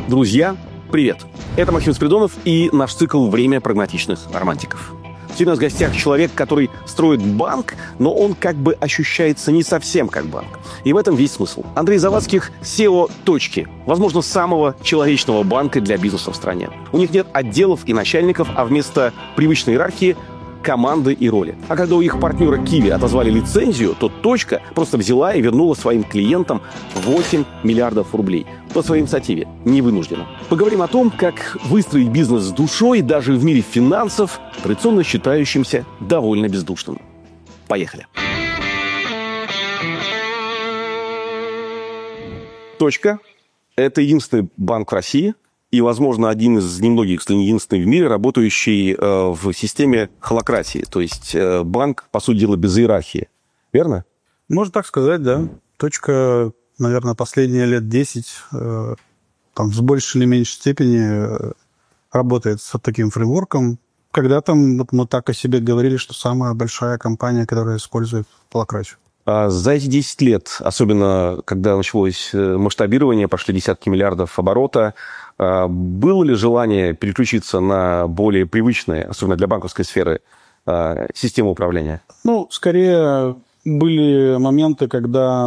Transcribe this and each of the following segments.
Друзья, привет! Это Максим Спиридонов и наш цикл «Время прагматичных романтиков». Сегодня у нас в гостях человек, который строит банк, но он как бы ощущается не совсем как банк. И в этом весь смысл. Андрей Завадских – SEO «Точки», возможно, самого человечного банка для бизнеса в стране. У них нет отделов и начальников, а вместо привычной иерархии – команды и роли. А когда у их партнера Kiwi отозвали лицензию, то «Точка» просто взяла и вернула своим клиентам 8 миллиардов рублей. По своей инициативе, не вынужденно. Поговорим о том, как выстроить бизнес с душой даже в мире финансов, традиционно считающимся довольно бездушным. Поехали. «Точка» — это единственный банк в России и, возможно, один из немногих, если не единственный в мире, работающий в системе холакратии. То есть банк, по сути дела, без иерархии. Верно? Можно так сказать, да. «Точка», наверное, последние лет 10 с большей или меньшей степени работает с таким фреймворком. Когда-то мы так о себе говорили, что самая большая компания, которая использует холакратию. За эти 10 лет, особенно когда началось масштабирование, пошли десятки миллиардов оборота, было ли желание переключиться на более привычные, особенно для банковской сферы, системы управления? Скорее были моменты, когда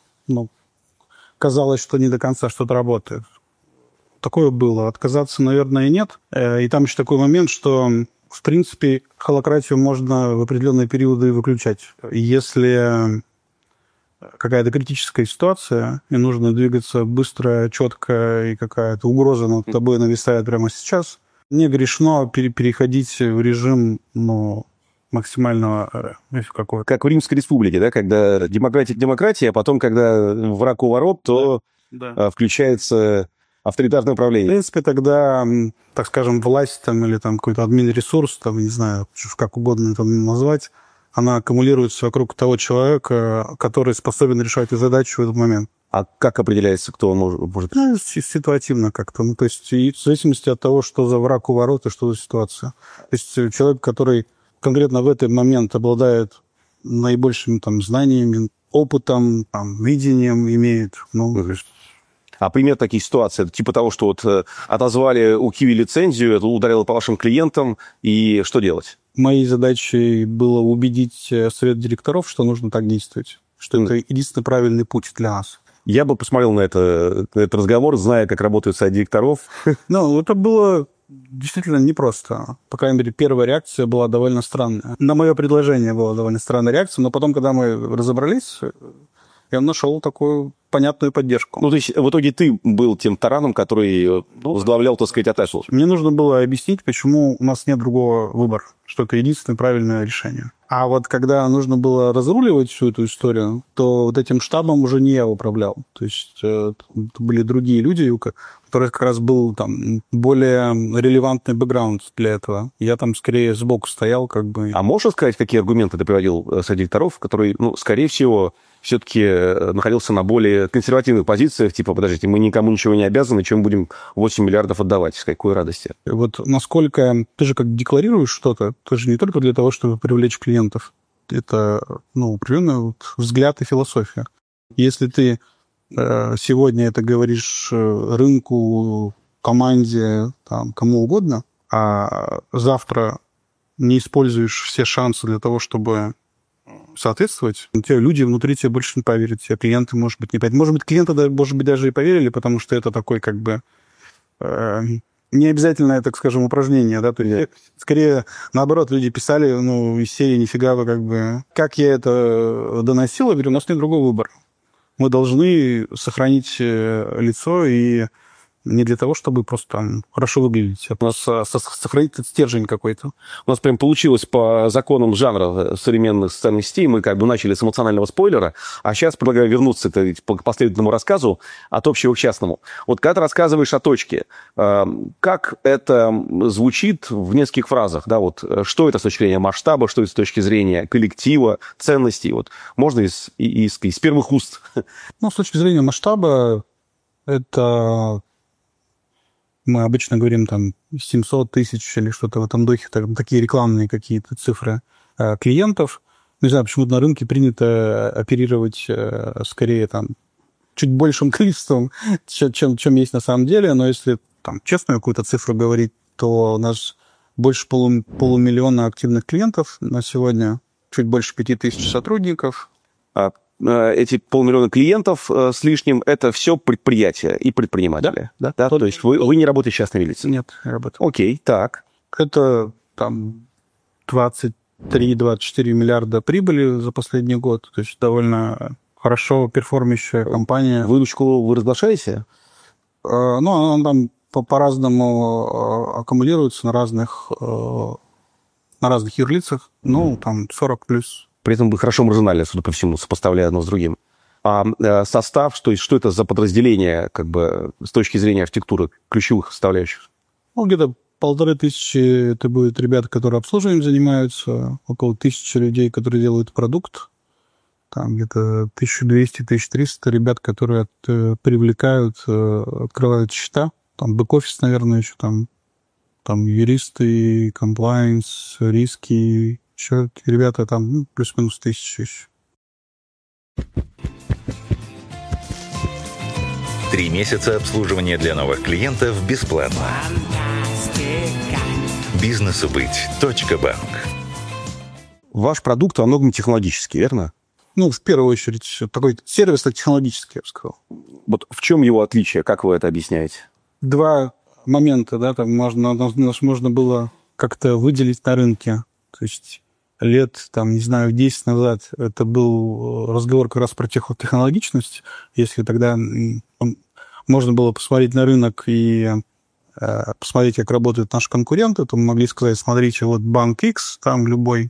казалось, что не до конца что-то работает. Такое было. Отказаться, наверное, и нет. И там еще такой момент, что, в принципе, холакратию можно в определенные периоды выключать. Если какая-то критическая ситуация, и нужно двигаться быстро, четко, и какая-то угроза над тобой нависает прямо сейчас, не грешно переходить в режим максимального какого-то. Как в Римской республике, да, когда демократия, а потом, когда враг у ворот, то включается авторитарное управление. В принципе, тогда, так скажем, власть или какой-то админресурс, не знаю, как угодно это назвать, она аккумулируется вокруг того человека, который способен решать эту задачу в этот момент. А как определяется, кто он может? Ситуативно как-то. То есть в зависимости от того, что за враг у ворот и что за ситуация. То есть человек, который конкретно в этот момент обладает наибольшими знаниями, опытом, видением имеет. А пример таких ситуаций, типа того, что отозвали у Kiwi лицензию, это ударило по вашим клиентам, и что делать? Моей задачей было убедить совет директоров, что нужно так действовать, что это единственный правильный путь для нас. Я бы посмотрел на этот разговор, зная, как работает совет директоров. Это было действительно непросто. По крайней мере, первая реакция была довольно странная. На мое предложение была довольно странная реакция, но потом, когда мы разобрались, я нашел такую понятную поддержку. То есть в итоге ты был тем тараном, который возглавлял, так сказать, атаку. Мне нужно было объяснить, почему у нас нет другого выбора, что это единственное правильное решение. А когда нужно было разруливать всю эту историю, то этим штабом уже не я управлял. То есть это были другие люди, у которых как раз был более релевантный бэкграунд для этого. Я скорее сбоку стоял, А можешь сказать, какие аргументы ты приводил совет директоров, который, скорее всего, все-таки находился на более консервативных позициях, типа, подождите, мы никому ничего не обязаны, чем будем 8 миллиардов отдавать, с какой радости? Насколько ты же как декларируешь что-то, ты же не только для того, чтобы привлечь клиентов, это, определенный взгляд и философия. Если ты сегодня это говоришь рынку, команде, кому угодно, а завтра не используешь все шансы для того, чтобы соответствовать, люди внутри тебе больше не поверят, тебе клиенты, может быть, не поверят. Может быть, клиенты, даже и поверили, потому что это такой, не обязательное, так скажем, упражнение, да, то есть, скорее, наоборот, люди писали, из серии «Нифига вы Как я это доносил, я говорю, у нас нет другого выбора. Мы должны сохранить лицо и не для того, чтобы просто хорошо выглядеть, а просто сохранить этот стержень какой-то. У нас прям получилось по законам жанра современных социальных сетей. Мы начали с эмоционального спойлера, а сейчас предлагаю вернуться к последовательному рассказу от общего к частному. Когда ты рассказываешь о точке, как это звучит в нескольких фразах? Да, что это с точки зрения масштаба, что это с точки зрения коллектива, ценностей? Можно из первых уст? С точки зрения масштаба, это... Мы обычно говорим 700 тысяч или что-то в этом духе, такие рекламные какие-то цифры клиентов. Не знаю, почему-то на рынке принято оперировать скорее чуть большим количеством, чем есть на самом деле. Но если там честную какую-то цифру говорить, то у нас больше полумиллиона активных клиентов на сегодня, чуть больше 5000 сотрудников. Эти 500 000 клиентов с лишним, это все предприятия и предприниматели? Да. То есть вы не работаете в частной юрисдикции? Нет, я работаю. Окей, так. Это там 23-24 миллиарда прибыли за последний год. То есть довольно хорошо перформящая компания. Выручку вы разглашаете? Ну, она там по-разному аккумулируется на разных юрлицах. Ну, там 40 плюс. При этом вы хорошо маржинально, судя по всему, сопоставляя одно с другим. А состав, что это за подразделение, как бы, с точки зрения архитектуры, ключевых составляющих? Ну, где-то 1500 это будут ребята, которые обслуживанием занимаются, около 1000 людей, которые делают продукт, там где-то 1200-1300 ребят, которые привлекают, открывают счета, там бэк-офис, наверное, еще там юристы, комплайнс, риски, еще ребята там плюс-минус 1000 еще. 3 месяца обслуживания для новых клиентов бесплатно. Бизнесубыть.банк. Ваш продукт во многом технологический, верно? Ну, в первую очередь, такой сервисно-технологический, я бы сказал. Вот в чем его отличие? Как вы это объясняете? 2 момента, да, там можно было как-то выделить на рынке. То есть лет, там, не знаю, 10 назад это был разговор как раз про технологичность. Если тогда можно было посмотреть на рынок и посмотреть, как работают наши конкуренты, то мы могли сказать, смотрите, вот банк X, там любой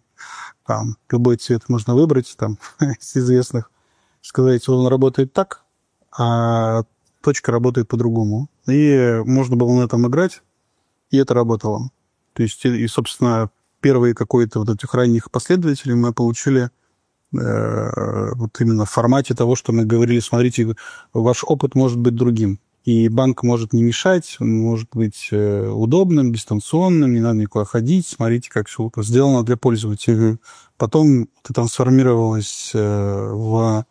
цвет можно выбрать, там, из известных, сказать, он работает так, а точка работает по-другому. И можно было на этом играть, и это работало. То есть, и собственно, первые какой-то вот этих ранних последователей мы получили вот именно в формате того, что мы говорили, смотрите, ваш опыт может быть другим. И банк может не мешать, он может быть удобным, дистанционным, не надо никуда ходить. Смотрите, как все сделано для пользователя. Потом это трансформировалось в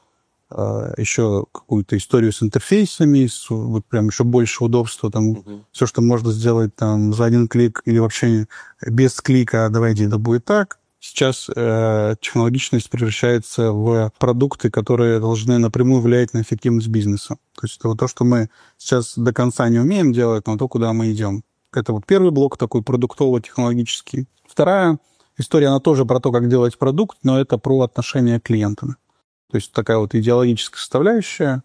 еще какую-то историю с интерфейсами, вот прям еще больше удобства. Там все, что можно сделать там за один клик или вообще без клика, давайте это будет так. Сейчас технологичность превращается в продукты, которые должны напрямую влиять на эффективность бизнеса. То есть это вот то, что мы сейчас до конца не умеем делать, но то, куда мы идем. Это вот первый блок такой продуктово-технологический. Вторая история, она тоже про то, как делать продукт, но это про отношения к клиентам. То есть такая вот идеологическая составляющая.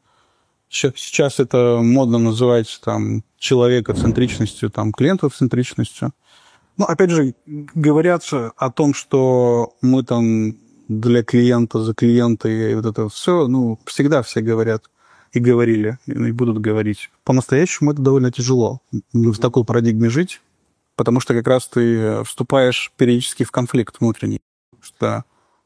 Сейчас это модно называть там человекоцентричностью, там клиентоцентричностью. Но, опять же, говорят о том, что мы там для клиента, за клиента, и вот это все, ну, всегда все говорят и говорили, и будут говорить. По-настоящему это довольно тяжело в такой парадигме жить, потому что как раз ты вступаешь периодически в конфликт внутренний. Что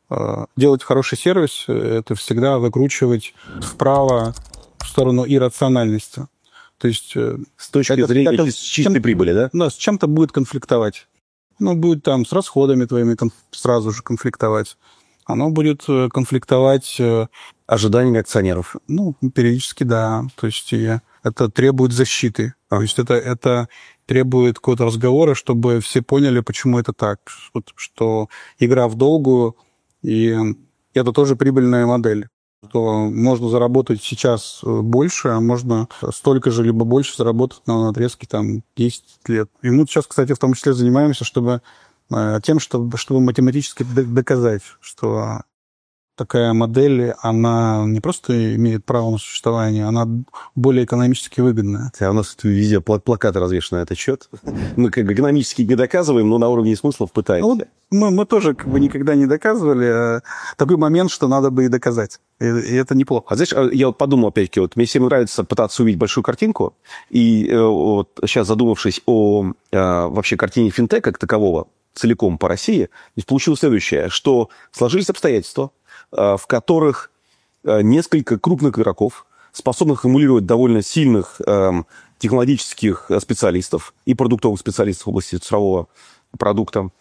делать хороший сервис – это всегда выкручивать вправо в сторону иррациональности. То есть с точки зрения чистой прибыли, да? Да, с чем-то будет конфликтовать. Оно будет там с расходами твоими сразу же конфликтовать. Оно будет конфликтовать... Ожиданиями акционеров. Ну, периодически, да. То есть это требует защиты. То есть это требует какого-то разговора, чтобы все поняли, почему это так. Что игра в долгую, и это тоже прибыльная модель. Что можно заработать сейчас больше, а можно столько же, либо больше заработать на отрезке там 10 лет. И мы сейчас, кстати, в том числе занимаемся тем, чтобы математически доказать, что такая модель, она не просто имеет право на существование, она более экономически выгодная. А у нас везде плакаты развешаны на этот счет. Мы как бы экономически не доказываем, но на уровне смыслов пытаемся. Ну, мы тоже как бы никогда не доказывали. Такой момент, что надо бы и доказать. И это неплохо. А знаешь, я вот подумал, опять-таки, вот мне всем нравится пытаться увидеть большую картинку. И вот сейчас, задумавшись о вообще картине финтеха как такового, целиком по России, здесь получилось следующее, что сложились обстоятельства, в которых несколько крупных игроков, способных эмулировать довольно сильных технологических специалистов и продуктовых специалистов в области цифрового продукта,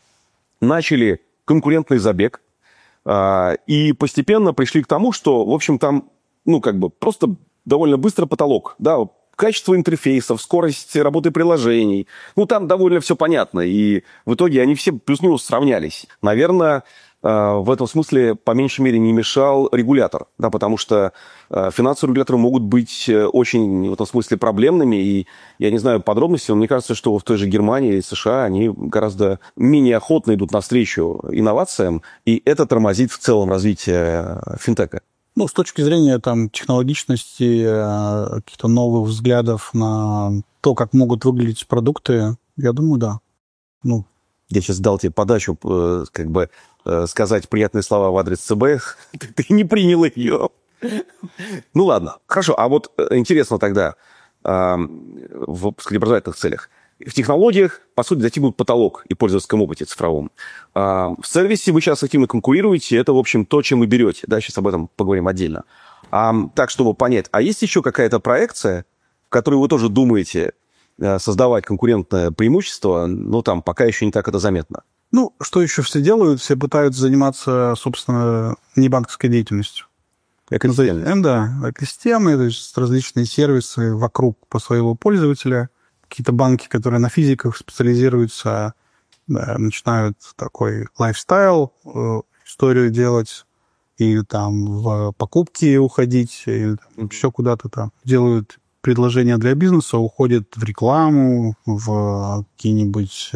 начали конкурентный забег и постепенно пришли к тому, что, в общем, там, ну, как бы просто довольно быстро потолок, да, качество интерфейсов, скорость работы приложений. Ну, там довольно все понятно, и в итоге они все плюс-минус сравнялись. Наверное, в этом смысле, по меньшей мере, не мешал регулятор, да, потому что финансовые регуляторы могут быть очень в этом смысле проблемными, и я не знаю подробностей, но мне кажется, что в той же Германии и США они гораздо менее охотно идут навстречу инновациям, и это тормозит в целом развитие финтека. Ну, с точки зрения там, технологичности, каких-то новых взглядов на то, как могут выглядеть продукты, я думаю, да. Ну, я сейчас дал тебе подачу, как бы сказать приятные слова в адрес ЦБ, ты не принял ее. Ну ладно, хорошо. А вот интересно тогда, в образовательных целях, в технологиях, по сути, достигнут потолок и пользовательском опыте цифровом. В сервисе вы сейчас активно конкурируете, это, в общем, то, чем вы берете. Да, сейчас об этом поговорим отдельно. Так, чтобы понять, а есть еще какая-то проекция, в которой вы тоже думаете создавать конкурентное преимущество, но там пока еще не так это заметно? Ну, что еще все делают? Все пытаются заниматься, собственно, небанковской деятельностью. Экосистемы. Да, экосистемы, то есть различные сервисы вокруг по своего пользователя. Какие-то банки, которые на физиках специализируются, да, начинают такой лайфстайл, историю делать, и там в покупки уходить, или там, еще куда-то там. Делают предложения для бизнеса, уходят в рекламу, в какие-нибудь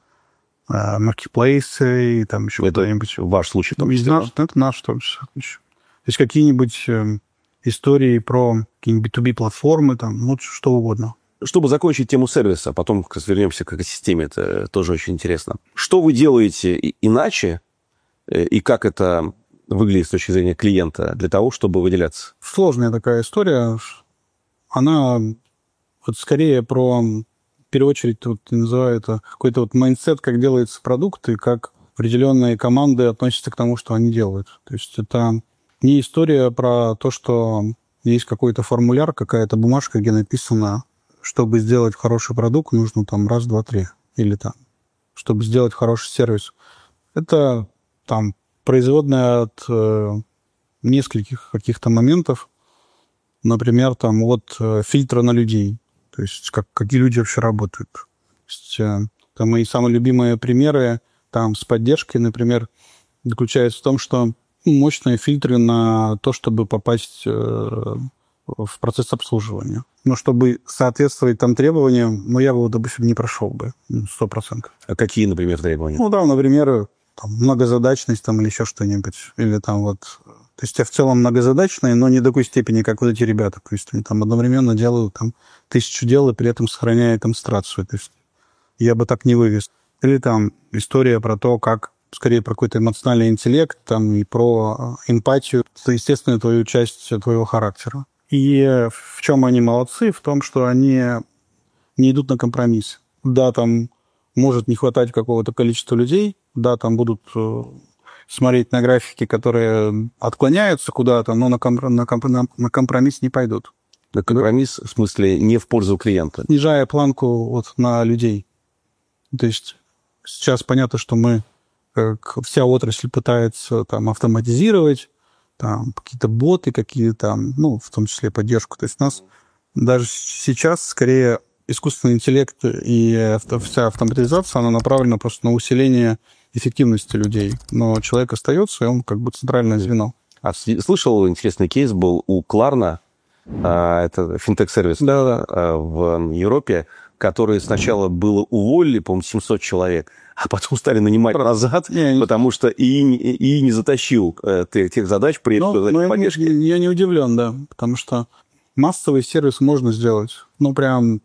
маркетплейсы, и там еще куда-нибудь. Ваш случай, в том числе? Это наш в том числе. То есть какие-нибудь истории про какие-нибудь B2B-платформы, там, ну, что угодно. Чтобы закончить тему сервиса, потом как раз вернемся к экосистеме, это тоже очень интересно. Что вы делаете иначе, и как это выглядит с точки зрения клиента для того, чтобы выделяться? Сложная такая история. Она вот скорее про, в первую очередь, вот, называю это какой-то вот майндсет, как делается продукт, и как определенные команды относятся к тому, что они делают. То есть это не история про то, что есть какой-то формуляр, какая-то бумажка, где написано, чтобы сделать хороший продукт, нужно там раз, два, три. Или там, чтобы сделать хороший сервис. Это там производная от нескольких каких-то моментов. Например, там от фильтра на людей. То есть какие люди вообще работают. То есть, там мои самые любимые примеры там с поддержкой, например, заключаются в том, что мощные фильтры на то, чтобы попасть в процесс обслуживания. Но чтобы соответствовать там требованиям, ну, я бы, допустим, не прошел бы 100%. А какие, например, требования? Ну, да, например, там, многозадачность там, или еще что-нибудь. Или там вот... То есть я в целом многозадачный, но не до такой степени, как вот эти ребята. То есть они там одновременно делают там 1000 дел и при этом сохраняя концентрацию. То есть я бы так не вывез. Или там история про то, как скорее про какой-то эмоциональный интеллект там, и про эмпатию, естественно, твою часть твоего характера. И в чем они молодцы? В том, что они не идут на компромисс. Да, там может не хватать какого-то количества людей, да, там будут смотреть на графики, которые отклоняются куда-то, но на компромисс не пойдут. На компромисс, в смысле, не в пользу клиента? Снижая планку вот на людей. То есть сейчас понятно, что мы, как вся отрасль пытается там автоматизировать, там какие-то боты, какие-то там, ну, в том числе поддержку. То есть у нас даже сейчас скорее искусственный интеллект и вся автоматизация, она направлена просто на усиление эффективности людей. Но человек остается, и он как бы центральное звено. А слышал, интересный кейс был у Klarna, это финтех-сервис в Европе, который сначала было уволили, по-моему, 700 человек, а потом стали нанимать назад, потому что и не затащил тех задач при поддержке. Я не удивлен, да, потому что массовый сервис можно сделать. Ну, прям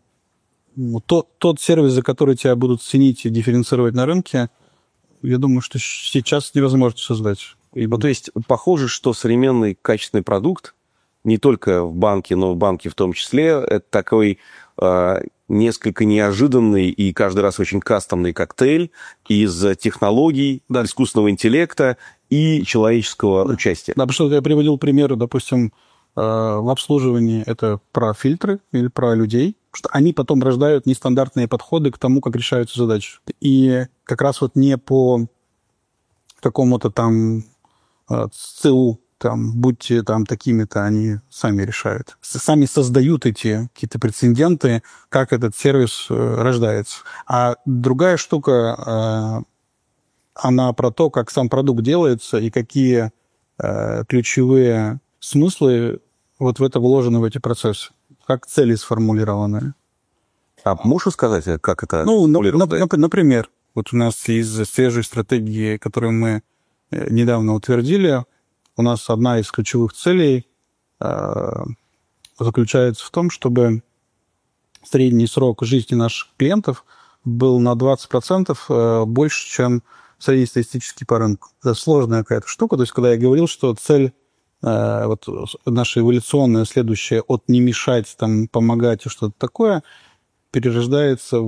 тот сервис, за который тебя будут ценить и дифференцировать на рынке, я думаю, что сейчас невозможно создать. Ну, то есть похоже, что современный качественный продукт, не только в банке, но в банке в том числе, это такой несколько неожиданный и каждый раз очень кастомный коктейль из технологий, искусственного интеллекта и человеческого участия. Да, потому что я приводил примеры, допустим, в обслуживании это про фильтры или про людей, что они потом рождают нестандартные подходы к тому, как решаются задачи. И как раз вот не по какому-то там ЦУ там, будьте там такими-то, они сами решают. Сами создают эти какие-то прецеденты, как этот сервис рождается. А другая штука, она про то, как сам продукт делается и какие ключевые смыслы вот в это вложены, в эти процессы. Как цели сформулированы. А можешь сказать, как это? Ну, например, вот у нас из свежей стратегии, которую мы недавно утвердили, у нас одна из ключевых целей заключается в том, чтобы средний срок жизни наших клиентов был на 20% больше, чем среднестатистический по рынку. Это сложная какая-то штука. То есть, когда я говорил, что цель вот наша эволюционная следующая от не мешать, там, помогать и что-то такое, перерождается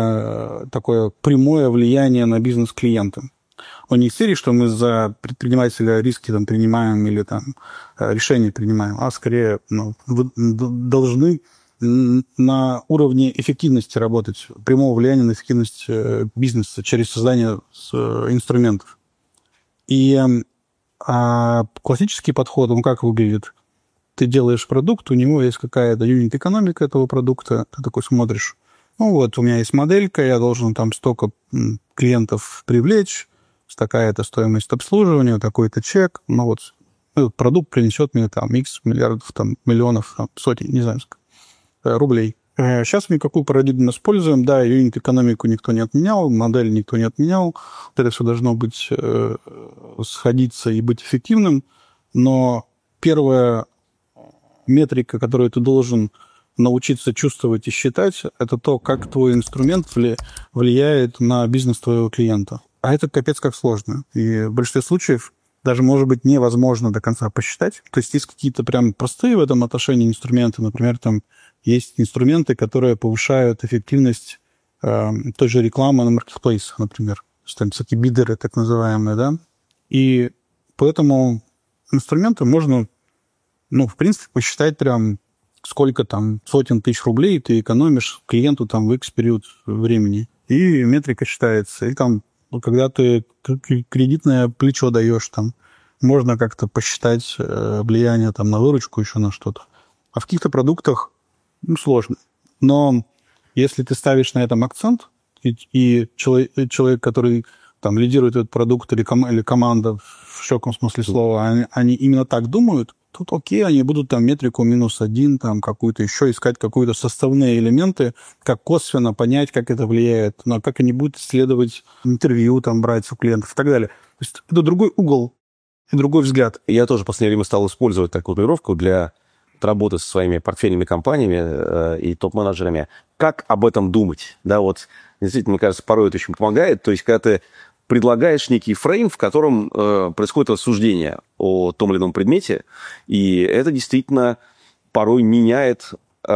в такое прямое влияние на бизнес клиента. Он не из серии, что мы за предпринимателя риски там, принимаем или там, решения принимаем, а скорее вы должны на уровне эффективности работать, прямого влияния на эффективность бизнеса через создание инструментов. И классический подход, он как выглядит? Ты делаешь продукт, у него есть какая-то юнит-экономика этого продукта, ты такой смотришь, ну вот, у меня есть моделька, я должен там столько клиентов привлечь, такая-то стоимость обслуживания, такой-то чек, ну вот, этот продукт принесет мне там X миллиардов, там, миллионов, там, сотен, не знаю, рублей. Сейчас мы какую парадигму используем? Да, юнит-экономику никто не отменял, модель никто не отменял, это все должно быть сходиться и быть эффективным, но первая метрика, которую ты должен научиться чувствовать и считать, это то, как твой инструмент влияет на бизнес твоего клиента. А это капец как сложно. И в большинстве случаев даже, может быть, невозможно до конца посчитать. То есть есть какие-то прям простые в этом отношении инструменты. Например, там есть инструменты, которые повышают эффективность той же рекламы на маркетплейсах, например. То есть там всякие бидеры, так называемые, да. И поэтому инструменты можно, ну, в принципе, посчитать прям, сколько там сотен тысяч рублей ты экономишь клиенту там в X период времени. И метрика считается. И там, когда ты кредитное плечо даешь, там, можно как-то посчитать влияние там, на выручку, еще на что-то. А в каких-то продуктах сложно. Но если ты ставишь на этом акцент, и человек, который там, лидирует этот продукт, или команда в широком смысле слова, они именно так думают, тут окей, они будут там метрику -1, там какую-то еще искать, какие-то составные элементы, как косвенно понять, как это влияет, но как они будут исследовать интервью, там, брать у клиентов и так далее. То есть это другой угол и другой взгляд. Я тоже в последнее время стал использовать такую формулировку для работы со своими портфельными компаниями и топ-менеджерами. Как об этом думать? Да, вот, действительно, мне кажется, порой это очень помогает. То есть, когда ты предлагаешь некий фрейм, в котором происходит рассуждение о том или ином предмете, и это действительно порой меняет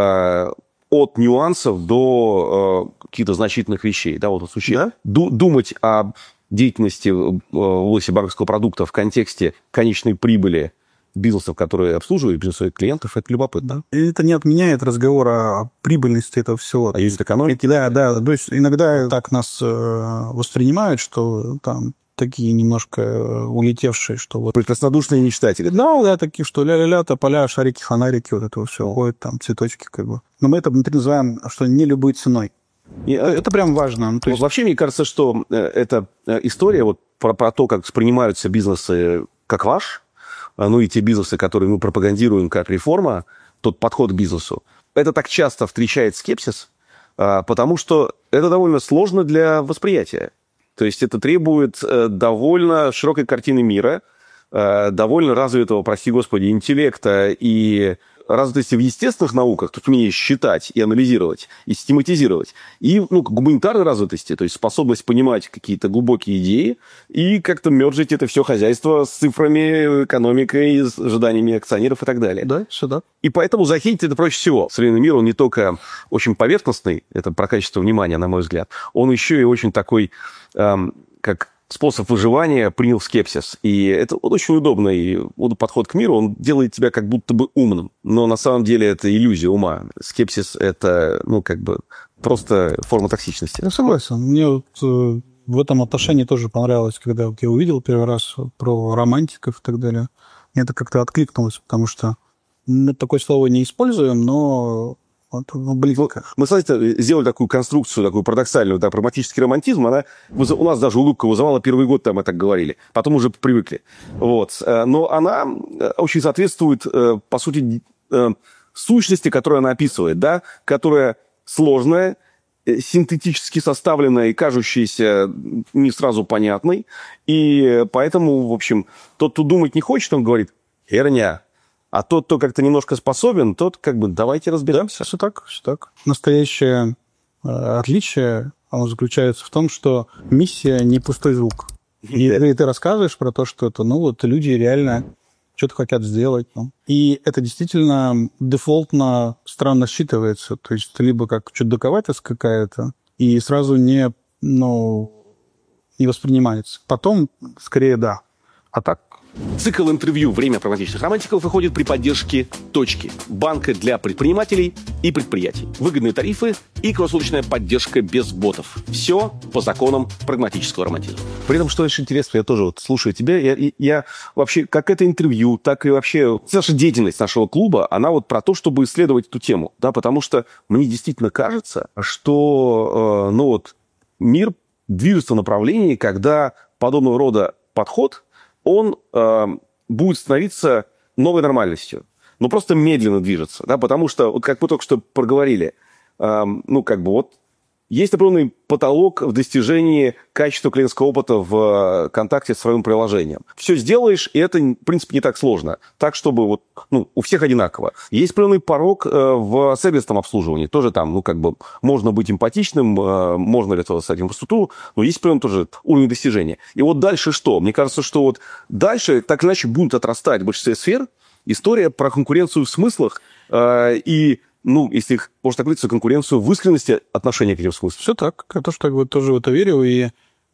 от нюансов до каких-то значительных вещей. Да, вот в случае думать о деятельности в области банковского продукта в контексте конечной прибыли бизнесов, которые обслуживают бизнес своих клиентов, это любопытно. И это не отменяет разговор о прибыльности этого всего. А есть экономика? Да. То есть иногда так нас воспринимают, что там такие немножко улетевшие, что вот... Прекраснодушные мечтатели. Да, такие, что ля-ля-ля, тополя, шарики, фонарики, вот это все ходит, там цветочки как бы. Но мы это внутри называем, что не любой ценой. И это прям важно. То есть... Вообще, мне кажется, что эта история вот про то, как воспринимаются бизнесы как ваш, ну и те бизнесы, которые мы пропагандируем как реформа, тот подход к бизнесу, это так часто встречает скепсис, потому что это довольно сложно для восприятия. То есть это требует довольно широкой картины мира, довольно развитого, прости господи, интеллекта и развитости в естественных науках, то есть умение считать и анализировать, и систематизировать, и гуманитарной развитости, то есть способность понимать какие-то глубокие идеи и как-то мерджить это все хозяйство с цифрами, экономикой, с ожиданиями акционеров и так далее. Да, сюда. И поэтому захейтить это проще всего. Современный мир, он не только очень поверхностный, это про качество внимания, на мой взгляд, он еще и очень такой, как способ выживания принял скепсис. И это очень удобный подход к миру. Он делает тебя как будто бы умным. Но на самом деле это иллюзия ума. Скепсис – это, просто форма токсичности. Я согласен. Мне вот в этом отношении тоже понравилось, когда я увидел первый раз про романтиков и так далее. это как-то откликнулось, потому что мы такое слово не используем, но вот, близко. Мы, кстати, сделали такую конструкцию, такую парадоксальную, да, прагматический романтизм. Она у нас даже улыбка вызывала первый год, там мы так говорили. Потом уже привыкли. Вот. Но она очень соответствует, по сути, сущности, которую она описывает, да, которая сложная, синтетически составленная и кажущаяся не сразу понятной. И поэтому, в общем, тот, кто думать не хочет, он говорит «херня». А тот, кто как-то немножко способен, тот как бы давайте разберемся. Все так, все так. Настоящее отличие, оно заключается в том, что миссия не пустой звук. И ты рассказываешь про то, что это, ну вот люди реально что-то хотят сделать. Ну. И это действительно дефолтно странно считывается. То есть либо как чудаковатость какая-то, и сразу не воспринимается. Потом, скорее, да. А так... Цикл интервью «Время прагматичных романтиков» выходит при поддержке «Точки» – банка для предпринимателей и предприятий. Выгодные тарифы и круглосуточная поддержка без ботов. Все по законам прагматического романтизма. При этом, что очень интересно, я тоже вот слушаю тебя, я вообще, как это интервью, так и вообще наша деятельность нашего клуба, она вот про то, чтобы исследовать эту тему, да, потому что мне действительно кажется, что, мир движется в направлении, когда подобного рода подход – он будет становиться новой нормальностью. Но просто медленно движется. Да? Потому что, вот как мы только что проговорили, есть определенный потолок в достижении качества клиентского опыта в контакте с своим приложением. Все сделаешь, и это, в принципе, не так сложно. Так, чтобы у всех одинаково. Есть определенный порог в сервисном обслуживании. Тоже там, можно быть эмпатичным, можно реализовать инфраструктуру, но есть определенный тоже уровень достижения. И вот дальше что? Мне кажется, что вот дальше так или иначе будет отрастать в большинстве сфер история про конкуренцию в смыслах если их можно так говорить, конкуренцию в искренности отношения к этим смыслам. Все так. Я тоже в это верю. И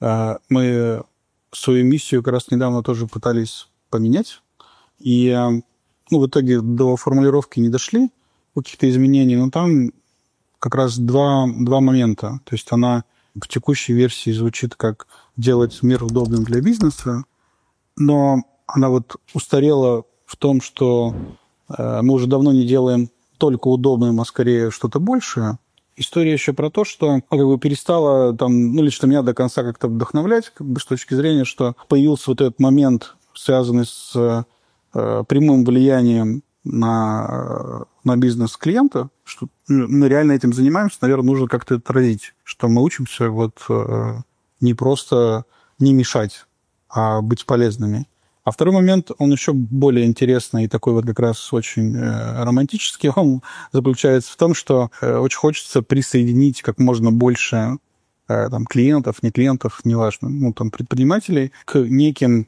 мы свою миссию как раз недавно тоже пытались поменять. И в итоге до формулировки не дошли, каких-то изменений, но там как раз два момента. То есть она в текущей версии звучит как «делать мир удобным для бизнеса», но она вот устарела в том, что мы уже давно не делаем только удобным, а скорее что-то большее. История еще про то, что перестала лично меня до конца как-то вдохновлять, с точки зрения, что появился вот этот момент, связанный с прямым влиянием на бизнес клиента, что мы реально этим занимаемся, наверное, нужно как-то это отразить, что мы учимся не просто не мешать, а быть полезными. А второй момент, он еще более интересный и такой как раз очень романтический. Он заключается в том, что очень хочется присоединить как можно больше клиентов, не клиентов, неважно, предпринимателей к некому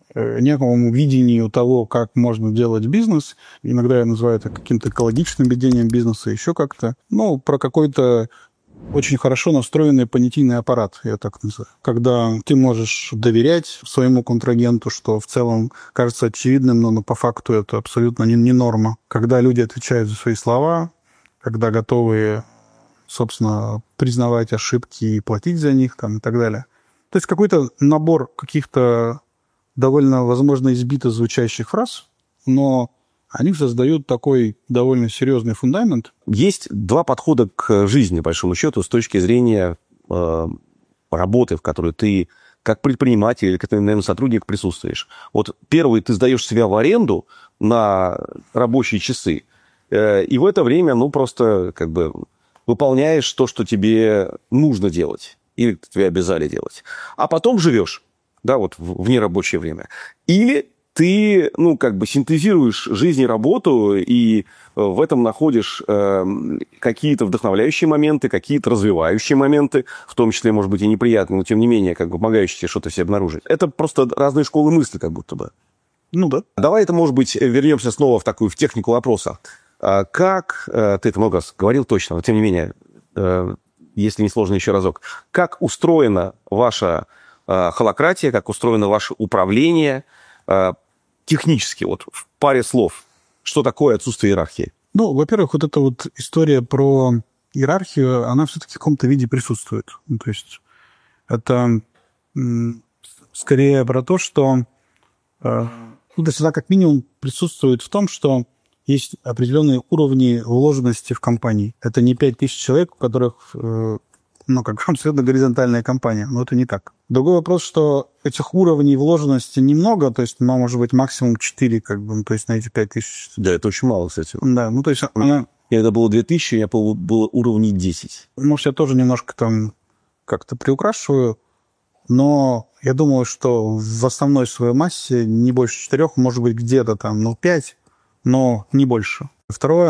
видению того, как можно делать бизнес. Иногда я называю это каким-то экологичным ведением бизнеса, еще как-то. Про какой-то очень хорошо настроенный понятийный аппарат, я так называю. Когда ты можешь доверять своему контрагенту, что в целом кажется очевидным, но по факту это абсолютно не норма. Когда люди отвечают за свои слова, когда готовы, собственно, признавать ошибки и платить за них и так далее. То есть какой-то набор каких-то довольно, возможно, избито звучащих фраз, но они создают такой довольно серьезный фундамент. Есть два подхода к жизни, по большому счету, с точки зрения работы, в которой ты как предприниматель или как, наверное, сотрудник присутствуешь. Вот первый, ты сдаешь себя в аренду на рабочие часы, и в это время, просто выполняешь то, что тебе нужно делать, или тебе обязали делать. А потом живешь, в нерабочее время. Или ты, синтезируешь жизнь и работу, и в этом находишь какие-то вдохновляющие моменты, какие-то развивающие моменты, в том числе, может быть, и неприятные, но, тем не менее, помогающие тебе что-то себе обнаружить. Это просто разные школы мысли, как будто бы. Да. Давай может быть, вернемся снова в технику вопроса. Как, ты это много раз говорил точно, но, тем не менее, если не сложно, еще разок. Как устроена ваша холакратия, как устроено ваше управление технически, в паре слов, что такое отсутствие иерархии? Во-первых, эта история про иерархию, она все-таки в каком-то виде присутствует. То есть это скорее про то, что то есть она как минимум присутствует в том, что есть определенные уровни вложенности в компании. Это не 5000 человек, у которых, как абсолютно горизонтальная компания, но это не так. Другой вопрос, что этих уровней вложенности немного, то есть, может быть, максимум 4, то есть на эти 5000. Да, это очень мало, кстати. Да, то есть она... Когда было 2000, я было уровней 10. Может, я тоже немножко там как-то приукрашиваю, но я думаю, что в основной своей массе не больше 4, может быть, где-то там, 5, но не больше. Второе,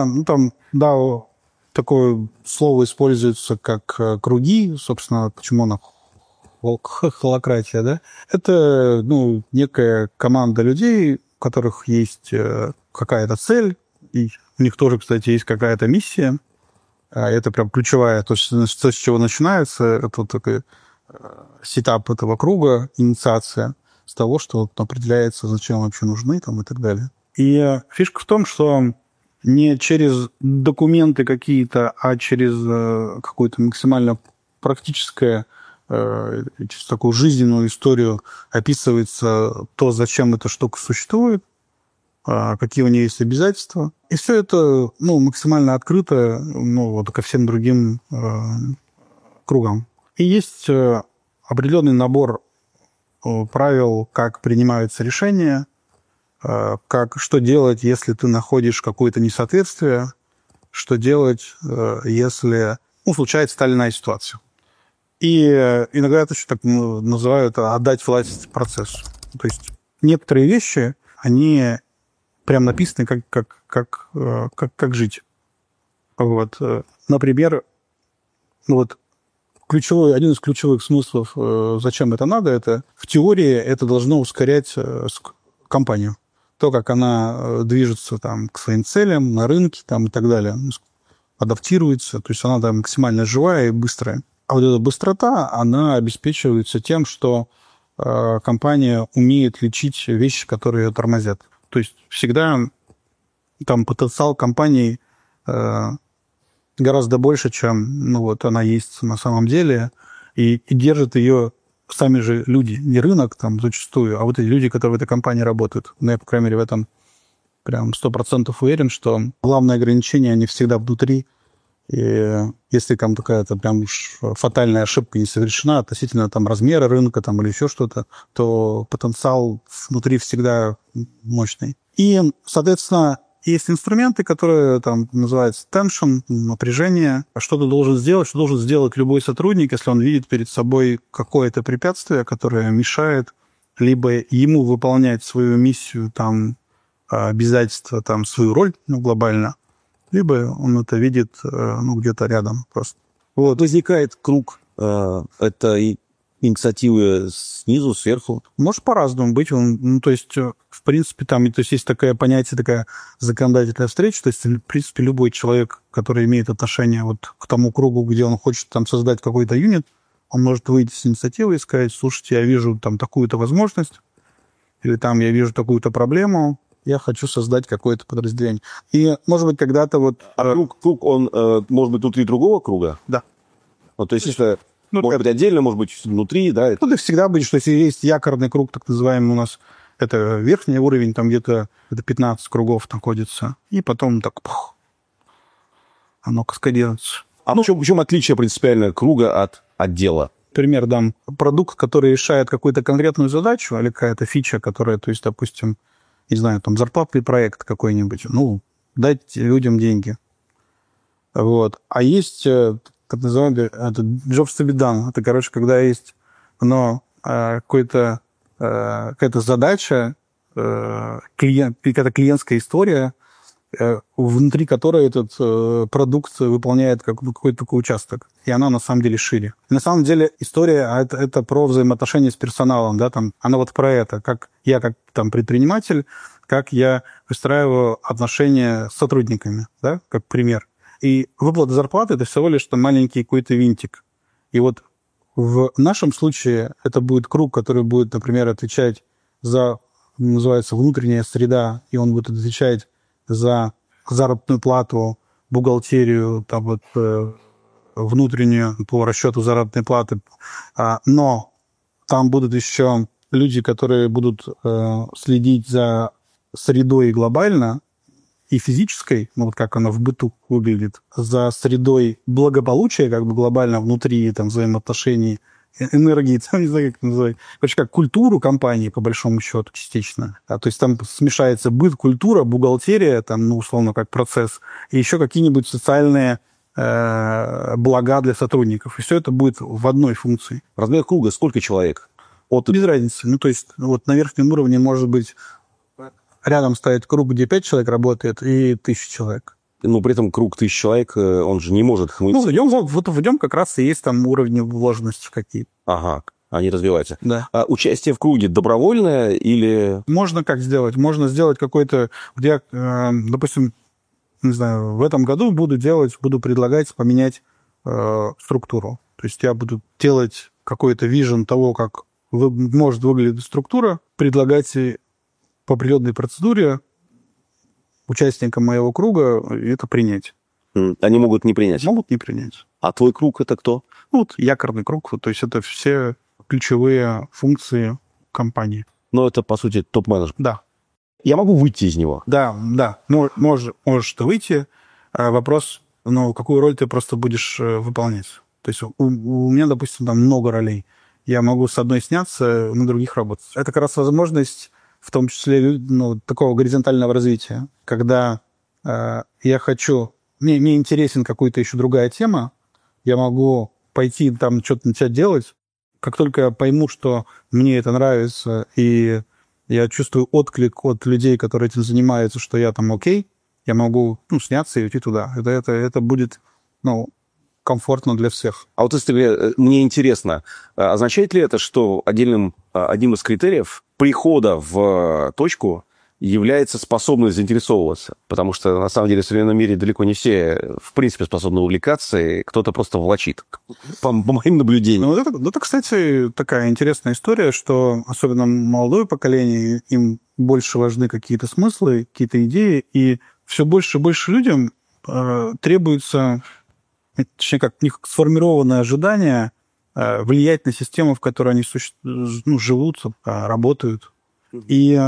такое слово используется как круги, собственно, почему она холакратия, да? Это, некая команда людей, у которых есть какая-то цель, и у них тоже, кстати, есть какая-то миссия. Это прям ключевая, то, с чего начинается, это вот такой сетап этого круга, инициация с того, что определяется, зачем вообще нужны там, и так далее. И фишка в том, что не через документы какие-то, а через какое-то максимально практическое, через такую жизненную историю описывается то, зачем эта штука существует, какие у нее есть обязательства. И все это максимально открыто ко всем другим кругам. И есть определенный набор правил, как принимаются решения, что делать, если ты находишь какое-то несоответствие, что делать, если случается та или иная ситуация. И иногда это еще так называют отдать власть процессу. То есть некоторые вещи, они прям написаны, как жить. Вот. Например, один из ключевых смыслов, зачем это надо, это в теории это должно ускорять компанию. То, как она движется там, к своим целям на рынке там, и так далее, адаптируется, то есть она там максимально живая и быстрая. А вот эта быстрота, она обеспечивается тем, что компания умеет лечить вещи, которые ее тормозят. То есть всегда там потенциал компании гораздо больше, чем она есть на самом деле, и держит ее сами же люди, не рынок там зачастую, а вот эти люди, которые в этой компании работают. Я, по крайней мере, в этом прям 100% уверен, что главное ограничение, они всегда внутри. И если там какая-то прям уж фатальная ошибка не совершена относительно там размера рынка там, или еще что-то, то потенциал внутри всегда мощный. И, соответственно, есть инструменты, которые там называются tension, напряжение. Что ты должен сделать? Что должен сделать любой сотрудник, если он видит перед собой какое-то препятствие, которое мешает либо ему выполнять свою миссию, там, обязательства, там, свою роль глобально, либо он это видит где-то рядом просто. Вот, возникает круг. Это инициативы снизу, сверху. Может по-разному быть. То есть, в принципе, там есть такое понятие, такая законодательная встреча. То есть, в принципе, любой человек, который имеет отношение к тому кругу, где он хочет там создать какой-то юнит, он может выйти с инициативой и сказать: слушайте, я вижу там такую-то возможность, или там я вижу такую-то проблему, я хочу создать какое-то подразделение. И, может быть, когда-то круг, он может быть внутри другого круга? Да. То есть, это может быть отдельно, может быть внутри, да? Это всегда будет, что если есть якорный круг, так называемый у нас, это верхний уровень, там где-то 15 кругов находится, и потом так оно каскадируется. А в чем отличие принципиально круга от отдела? Например, дам продукт, который решает какую-то конкретную задачу, или какая-то фича, которая, то есть, допустим, не знаю, там зарплатный проект какой-нибудь, дать людям деньги. Вот. А есть так называемый jobs to be done. Это, когда есть какая-то задача, какая-то клиентская история, внутри которой этот продукт выполняет какой-то такой участок. И она на самом деле шире. И на самом деле история это про взаимоотношения с персоналом. Да, там, она про это. Как я, как там, предприниматель, как я выстраиваю отношения с сотрудниками, да, как пример. И выплата зарплаты – это всего лишь маленький какой-то винтик. И вот в нашем случае это будет круг, который будет, например, отвечать за, называется, внутренняя среда, и он будет отвечать за заработную плату, бухгалтерию, там внутреннюю по расчету заработной платы. Но там будут еще люди, которые будут следить за средой глобально и физической, ну вот как оно в быту выглядит, за средой благополучия как бы глобально внутри там взаимоотношений, энергии, там, не знаю, как это называть. Короче, как культуру компании, по большому счету, частично. То есть там смешается быт, культура, бухгалтерия, там, ну, условно, как процесс, и еще какие-нибудь социальные блага для сотрудников. И все это будет в одной функции. Размер круга сколько человек? Без разницы. Ну, то есть вот на верхнем уровне может быть рядом стоит круг, где 5 человек работает, и 1000 человек. Но при этом круг 1000 человек, он же не может хмыть. Ну, в нем как раз и есть там уровни вложенности какие-то. Ага, они развиваются. Да. А участие в круге добровольное или... Можно как сделать? Можно сделать какой-то... Вот я, допустим, не знаю, в этом году буду предлагать поменять структуру. То есть я буду делать какой-то вижен того, как может выглядеть структура, предлагать по определенной процедуре участникам моего круга это принять. Они могут не принять? Могут не принять. А твой круг это кто? Ну, вот якорный круг, то есть это все ключевые функции компании. Ну, это, по сути, топ-менеджер. Да. Я могу выйти из него? Да. Можешь ты выйти. Вопрос, какую роль ты просто будешь выполнять. То есть у меня, допустим, там много ролей. Я могу с одной сняться, на других работать. Это как раз возможность, в том числе, такого горизонтального развития, когда я хочу... Мне интересен какая-то еще другая тема, я могу пойти там что-то начать делать. Как только я пойму, что мне это нравится, и я чувствую отклик от людей, которые этим занимаются, что я там окей, я могу сняться и уйти туда. Это будет комфортно для всех. А вот если мне интересно, означает ли это, что одним из критериев прихода в точку является способность заинтересовываться? Потому что, на самом деле, в современном мире далеко не все, в принципе, способны увлекаться, и кто-то просто влачит, по моим наблюдениям. Это, кстати, такая интересная история, что особенно молодое поколение, им больше важны какие-то смыслы, какие-то идеи, и все больше и больше людям требуется, точнее, как у них сформированное ожидание влиять на систему, в которой они живут, работают. И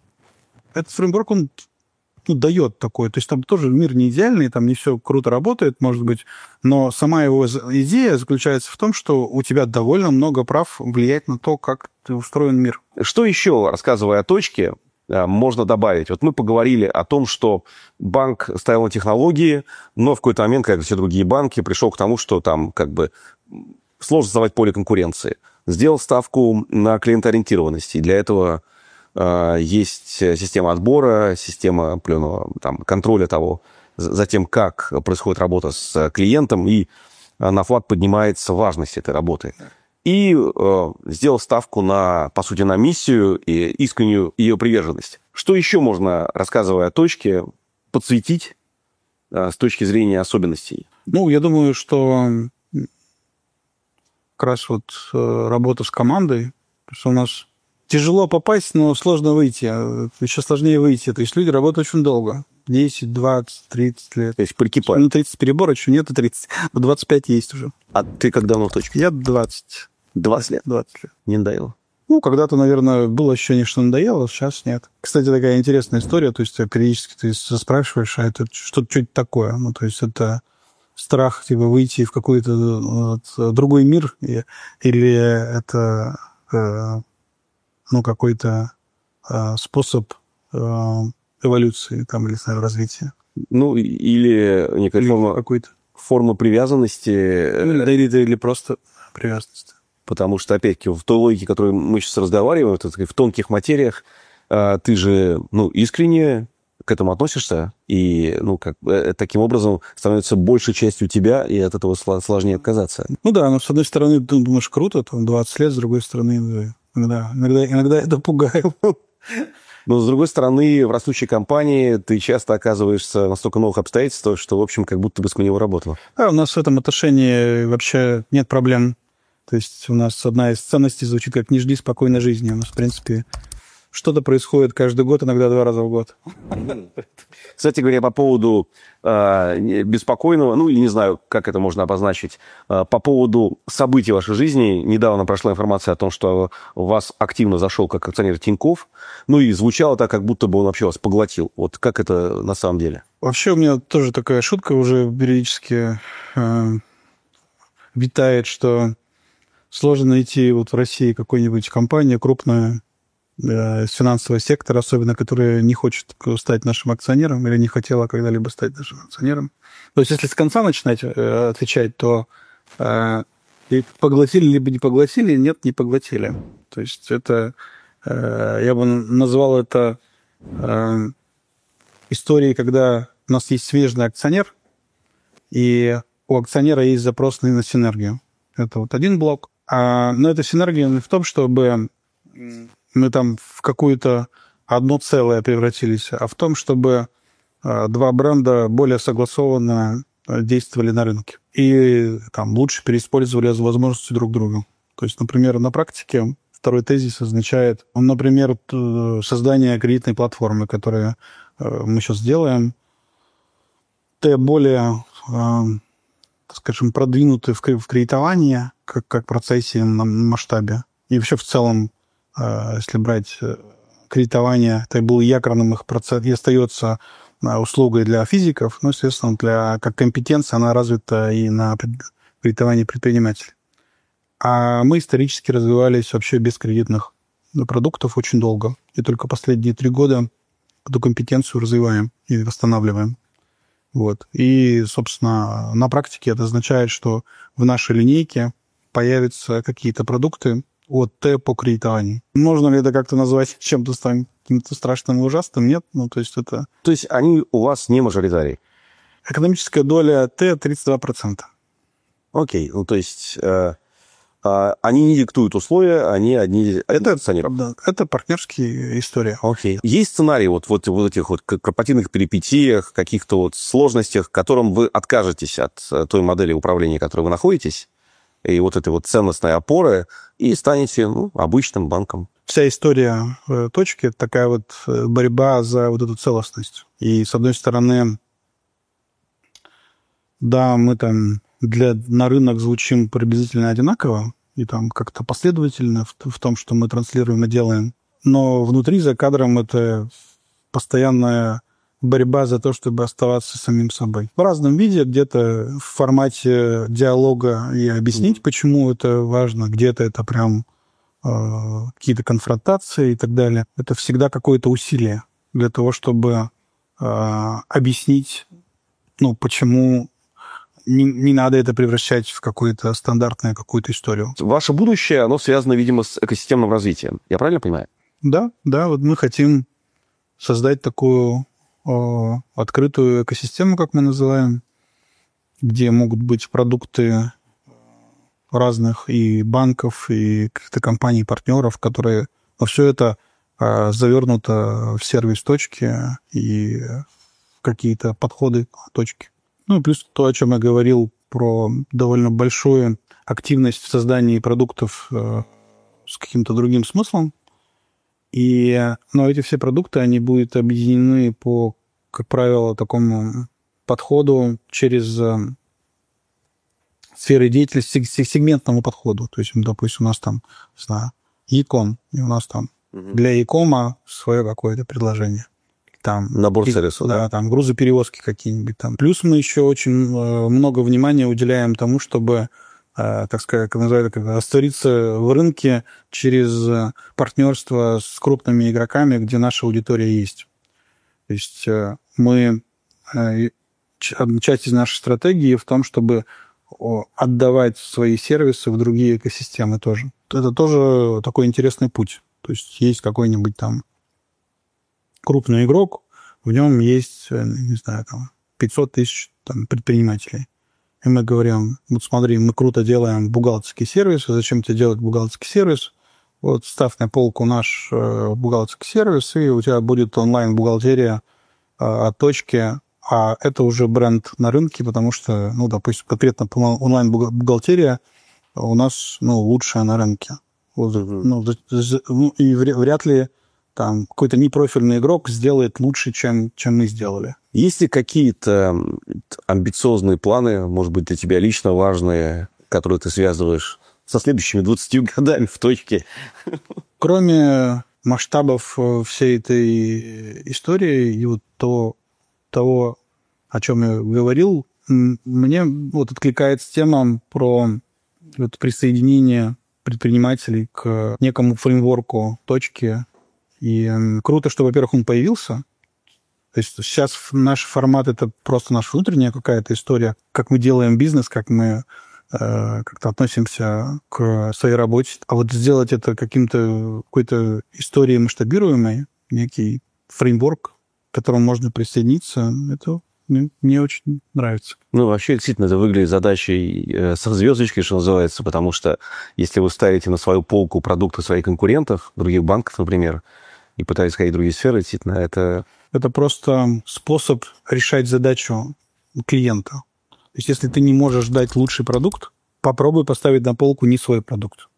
этот фреймворк, он дает такое. То есть там тоже мир не идеальный, там не все круто работает, может быть, но сама его идея заключается в том, что у тебя довольно много прав влиять на то, как устроен мир. Что еще, рассказывая о точке, можно добавить? Вот мы поговорили о том, что банк ставил на технологии, но в какой-то момент, как и все другие банки, пришел к тому, что там как бы сложно создавать поле конкуренции. Сделал ставку на клиентоориентированность, и для этого есть система отбора, система контроля того, за тем, как происходит работа с клиентом, и на флаг поднимается важность этой работы. И сделал ставку по сути, на миссию и искреннюю ее приверженность. Что еще можно, рассказывая о точке, подсветить с точки зрения особенностей? Я думаю, что как раз работа с командой, потому что у нас тяжело попасть, но сложно выйти. Еще сложнее выйти. То есть люди работают очень долго. 10, 20, 30 лет. То есть прикипают. 30 перебор, еще нет и 30. Но 25 есть уже. А ты как давно в точке? Я 20. 20 лет? 20 лет. Не надоело? Когда-то, наверное, было ощущение, что надоело, сейчас нет. Кстати, такая интересная история. То есть периодически ты спрашиваешь, а это что-то такое? То есть это страх выйти в какой-то другой мир? Или это... какой-то способ эволюции или развития. Или некая форма привязанности. Или просто привязанность. Потому что, опять-таки, в той логике, о которой мы сейчас разговариваем, в тонких материях, ты же искренне к этому относишься, и таким образом становится большей частью тебя, и от этого сложнее отказаться. Но с одной стороны, ты думаешь, круто, 20 лет, с другой стороны... Иногда это пугает. Но, с другой стороны, в растущей компании ты часто оказываешься в настолько новых обстоятельствах, что, в общем, как будто бы с него работало. Да, у нас в этом отношении вообще нет проблем. То есть у нас одна из ценностей звучит как «не жди спокойной жизни». У нас, в принципе, что-то происходит каждый год, иногда 2 раза в год. Кстати говоря, по поводу беспокойного, ну, или не знаю, как это можно обозначить, по поводу событий в вашей жизни. Недавно прошла информация о том, что вас активно зашел как акционер Тинькофф, ну, и звучало так, как будто бы он вообще вас поглотил. Вот как это на самом деле? Вообще у меня тоже такая шутка уже периодически витает, что сложно найти вот в России какую-нибудь компанию крупную из финансового сектора, особенно которая не хочет стать нашим акционером или не хотела когда-либо стать нашим акционером. То есть если с конца начинать отвечать, то поглотили либо не поглотили, нет, не поглотили. То есть это, я бы назвал это историей, когда у нас есть смежный акционер, и у акционера есть запрос на синергию. Это вот один блок. Но эта синергия не в том, чтобы мы там в какое-то одно целое превратились, а в том, чтобы 2 бренда более согласованно действовали на рынке и там лучше переиспользовали возможности друг друга. То есть, например, на практике второй тезис означает, например, создание кредитной платформы, которую мы сейчас делаем, более, скажем, продвинуты в кредитовании, как процессе на масштабе. И вообще в целом, если брать кредитование, это был якорным их процесс и остается услугой для физиков, но, естественно, как компетенция она развита и на кредитовании предпринимателей. А мы исторически развивались вообще без кредитных продуктов очень долго. И только последние 3 года эту компетенцию развиваем и восстанавливаем. Вот. И, собственно, на практике это означает, что в нашей линейке появятся какие-то продукты от Т по кредитованию. Можно ли это как-то назвать чем-то каким-то страшным и ужасным? Нет. Ну, то есть это... То есть они у вас не мажоритарии? Экономическая доля Т 32%. Окей. Ну, то есть они не диктуют условия, они одни... Это акционеры? Да, это партнерские истории. Окей. Есть сценарий вот этих вот корпоративных перипетиях, каких-то вот сложностях, которым вы откажетесь от той модели управления, в которой вы находитесь, и вот этой вот ценностной опоры, и станете обычным банком? Вся история точки – это такая вот борьба за вот эту целостность. И, с одной стороны, да, мы там на рынок звучим приблизительно одинаково, и там как-то последовательно в том, что мы транслируем и делаем. Но внутри, за кадром, это постоянная борьба за то, чтобы оставаться самим собой. В разном виде, где-то в формате диалога и объяснить, почему это важно, где-то это прям какие-то конфронтации и так далее. Это всегда какое-то усилие для того, чтобы объяснить, почему не надо это превращать в какую-то стандартную какую-то историю. Ваше будущее, оно связано, видимо, с экосистемным развитием. Я правильно понимаю? Да, вот мы хотим создать такую открытую экосистему, как мы называем, где могут быть продукты разных и банков, и каких-то компаний-партнеров, которые... Но все это завернуто в сервис точки и в какие-то подходы точки. Ну и плюс то, о чем я говорил, про довольно большую активность в создании продуктов с каким-то другим смыслом. Но эти все продукты, они будут объединены по, как правило, такому подходу через сферы деятельности, сегментному подходу. То есть, допустим, у нас там, не знаю, e-com, и у нас там для e-com свое какое-то предложение. Там, набор сервисов. Да, там грузоперевозки какие-нибудь там. Плюс мы еще очень много внимания уделяем тому, чтобы, так сказать, как называют, раствориться в рынке через партнерство с крупными игроками, где наша аудитория есть. То есть часть из нашей стратегии в том, чтобы отдавать свои сервисы в другие экосистемы тоже. Это тоже такой интересный путь. То есть какой-нибудь там крупный игрок, в нем есть, не знаю, там 500 тысяч предпринимателей. И мы говорим, вот смотри, мы круто делаем бухгалтерский сервис, зачем тебе делать бухгалтерский сервис? Вот ставь на полку наш бухгалтерский сервис, и у тебя будет онлайн-бухгалтерия от точки, а это уже бренд на рынке, потому что, допустим, конкретно онлайн-бухгалтерия у нас, лучшая на рынке. Вот, и вряд ли там какой-то непрофильный игрок сделает лучше, чем мы сделали. Есть ли какие-то амбициозные планы, может быть, для тебя лично важные, которые ты связываешь со следующими 20 годами в точке? Кроме масштабов всей этой истории и вот того, о чем я говорил, мне вот откликается тема про вот присоединение предпринимателей к некому фреймворку точки. И круто, что, во-первых, он появился. То есть сейчас наш формат – это просто наша внутренняя какая-то история, как мы делаем бизнес, как мы как-то относимся к своей работе. А вот сделать это какой-то историей масштабируемой, некий фреймворк, к которому можно присоединиться, это мне очень нравится. Ну, вообще, действительно, это выглядит задачей со звездочкой, что называется, потому что если вы ставите на свою полку продукты своих конкурентов, других банков, например, и пытаетесь ходить в другие сферы, действительно, это... Это просто способ решать задачу клиента. То есть если ты не можешь дать лучший продукт, попробуй поставить на полку не свой продукт.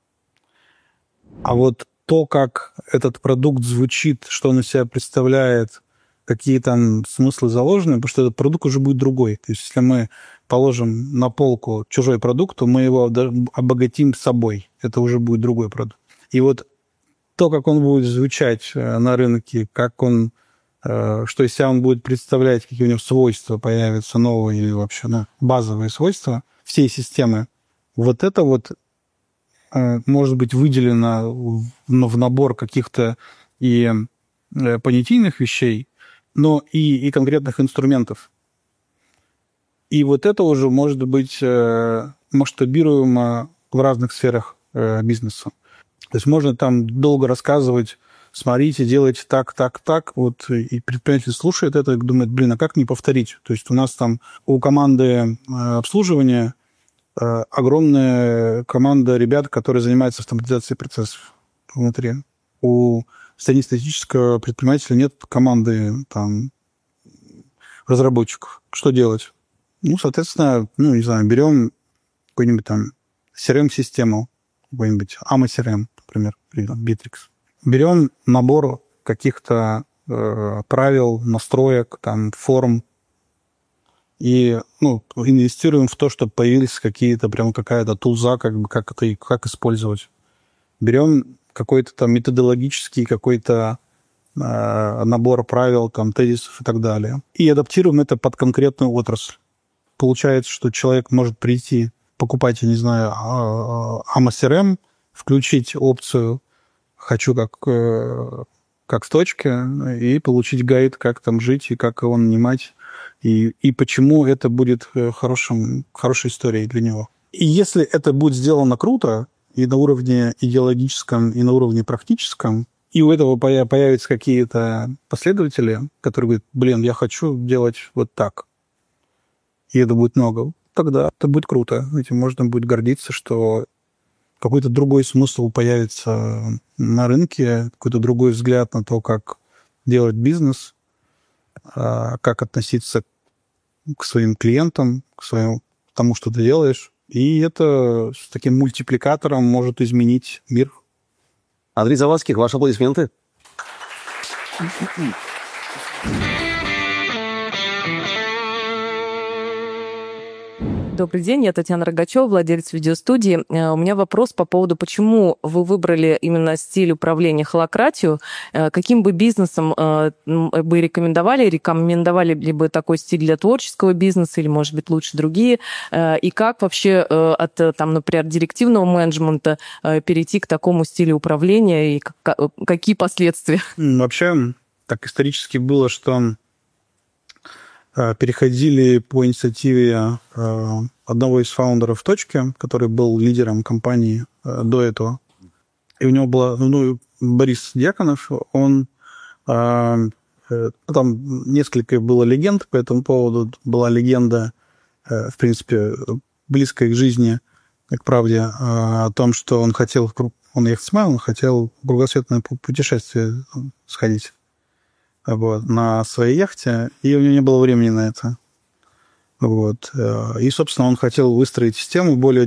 А вот то, как этот продукт звучит, что он из себя представляет, какие там смыслы заложены, потому что этот продукт уже будет другой. То есть если мы положим на полку чужой продукт, то мы его обогатим собой. Это уже будет другой продукт. И вот то, как он будет звучать на рынке, как он, что из себя он будет представлять, какие у него свойства появятся новые или вообще базовые свойства всей системы, вот это вот может быть выделено в набор каких-то и понятийных вещей, но и конкретных инструментов. И вот это уже может быть масштабируемо в разных сферах бизнеса. То есть можно там долго рассказывать, смотрите, делайте так, вот, и предприниматель слушает это и думает, а как не повторить? То есть у нас там у команды обслуживания огромная команда ребят, которые занимаются автоматизацией процессов внутри. У среднестатистического предпринимателя нет команды там разработчиков. Что делать? Соответственно, не знаю, берем какую-нибудь там CRM-систему, какой-нибудь AMA CRM, например, Bittrex. Берем набор каких-то правил, настроек, там, форм, и инвестируем в то, чтобы появились какие-то, прям какая-то тулза, как использовать. Берем какой-то там методологический какой-то набор правил, там, тезисов и так далее. И адаптируем это под конкретную отрасль. Получается, что человек может прийти, покупать, я не знаю, AMA CRM, включить опцию «хочу как в точке» и получить гайд, как там жить и как его нанимать, и почему это будет хорошей историей для него. И если это будет сделано круто, и на уровне идеологическом, и на уровне практическом, и у этого появятся какие-то последователи, которые говорят, я хочу делать вот так, и это будет много, тогда это будет круто. Этим можно будет гордиться, что какой-то другой смысл появится на рынке, какой-то другой взгляд на то, как делать бизнес, как относиться к своим клиентам, к тому, что ты делаешь. И это с таким мультипликатором может изменить мир. Андрей Завадских, ваши аплодисменты. Добрый день, я Татьяна Рогачева, владелец видеостудии. У меня вопрос по поводу, почему вы выбрали именно стиль управления холакратию. Каким бы бизнесом бы рекомендовали ли бы такой стиль для творческого бизнеса или, может быть, лучше другие? И как вообще от, например, директивного менеджмента перейти к такому стилю управления и какие последствия? Вообще, так исторически было, что переходили по инициативе одного из фаундеров «Точки», который был лидером компании до этого. И у него был Борис Дьяконов, он... Там несколько было легенд по этому поводу. Была легенда, в принципе, близкая к жизни, к правде, о том, что он хотел ехать с мамой, он хотел в кругосветное путешествие сходить. На своей яхте, и у него не было времени на это. И, собственно, он хотел выстроить систему более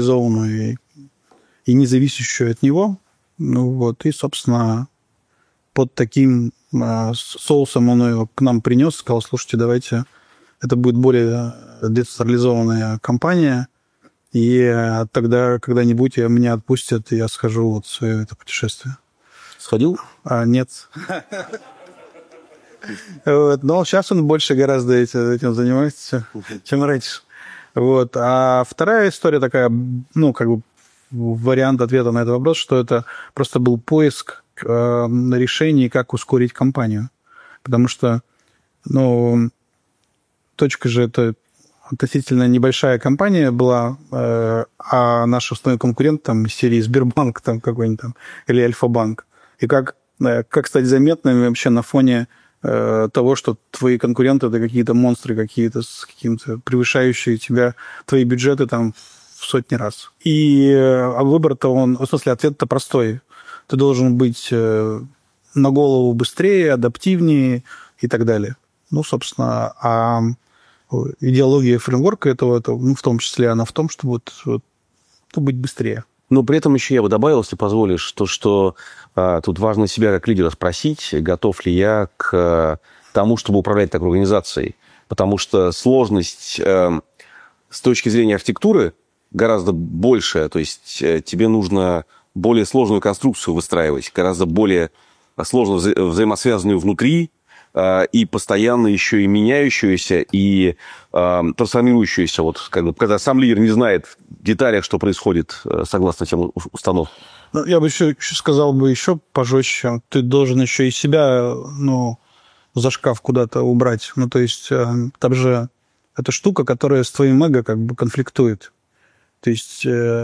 децентрализованную и не зависящую от него. И, собственно, под таким соусом он ее к нам принес, сказал, слушайте, давайте, это будет более децентрализованная компания, и тогда когда-нибудь меня отпустят, и я схожу вот в свое это путешествие. Сходил? Нет. Но сейчас он больше гораздо этим занимается, чем раньше. Вот. А вторая история такая, ну, как бы вариант ответа на этот вопрос, что это просто был поиск решений, как ускорить компанию. Потому что, ну, точка же это относительно небольшая компания была, а наш основной конкурент там из серии Сбербанк там какой-нибудь там, или Альфа-банк. И как стать заметными вообще на фоне того, что твои конкуренты это какие-то монстры, какие-то с каким-то превышающие тебя, твои бюджеты там в сотни раз. И выбор-то он, в смысле, ответ-то простой. Ты должен быть на голову быстрее, адаптивнее и так далее. Ну, собственно, а идеология фреймворка этого, ну, в том числе, она в том, чтобы быть быстрее. Но при этом еще я бы добавил, если позволишь, что тут важно себя как лидера спросить, готов ли я к тому, чтобы управлять такой организацией. Потому что сложность с точки зрения архитектуры гораздо большая. То есть тебе нужно более сложную конструкцию выстраивать, гораздо более сложно взаимосвязанную внутри, и постоянно еще и меняющуюся, и трансформирующуюся. Вот, когда сам лидер не знает в деталях, что происходит согласно тем установкам. Ну, я бы еще сказал еще пожестче. Ты должен еще и себя, ну, за шкаф куда-то убрать. Ну, то есть там же это штука, которая с твоим эго как бы конфликтует. То есть,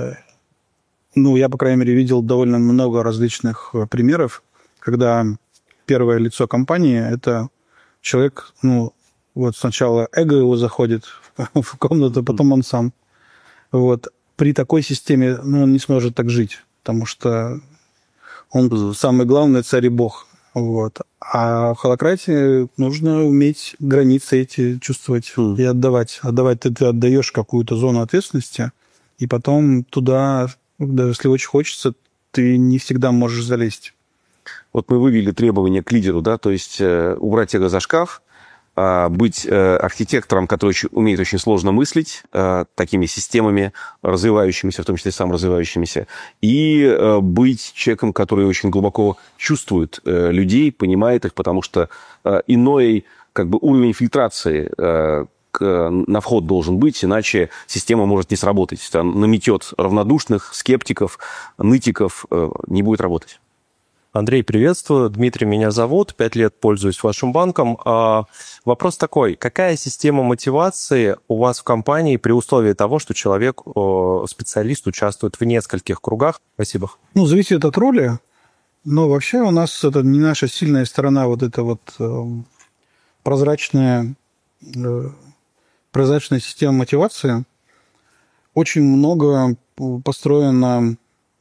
ну, я, по крайней мере, видел довольно много различных примеров, когда первое лицо компании – это человек, ну, вот сначала эго его заходит в комнату, потом он сам. Вот. При такой системе, ну, он не сможет так жить, потому что он самый главный царь и бог. Вот. А в холократии нужно уметь границы эти чувствовать и отдавать. Ты отдаешь какую-то зону ответственности, и потом туда, даже если очень хочется, ты не всегда можешь залезть. Вот мы вывели требования к лидеру, да, то есть убрать эго за шкаф, быть архитектором, который умеет очень сложно мыслить такими системами, развивающимися, в том числе саморазвивающимися, и быть человеком, который очень глубоко чувствует людей, понимает их, потому что иной как бы уровень фильтрации на вход должен быть, иначе система может не сработать. Там наметет равнодушных, скептиков, нытиков, не будет работать. Андрей, приветствую. Дмитрий меня зовут. 5 лет пользуюсь вашим банком. Вопрос такой. Какая система мотивации у вас в компании при условии того, что человек, специалист, участвует в нескольких кругах? Спасибо. Ну, зависит от роли. Но вообще у нас это не наша сильная сторона, вот эта вот прозрачная система мотивации. Очень много построено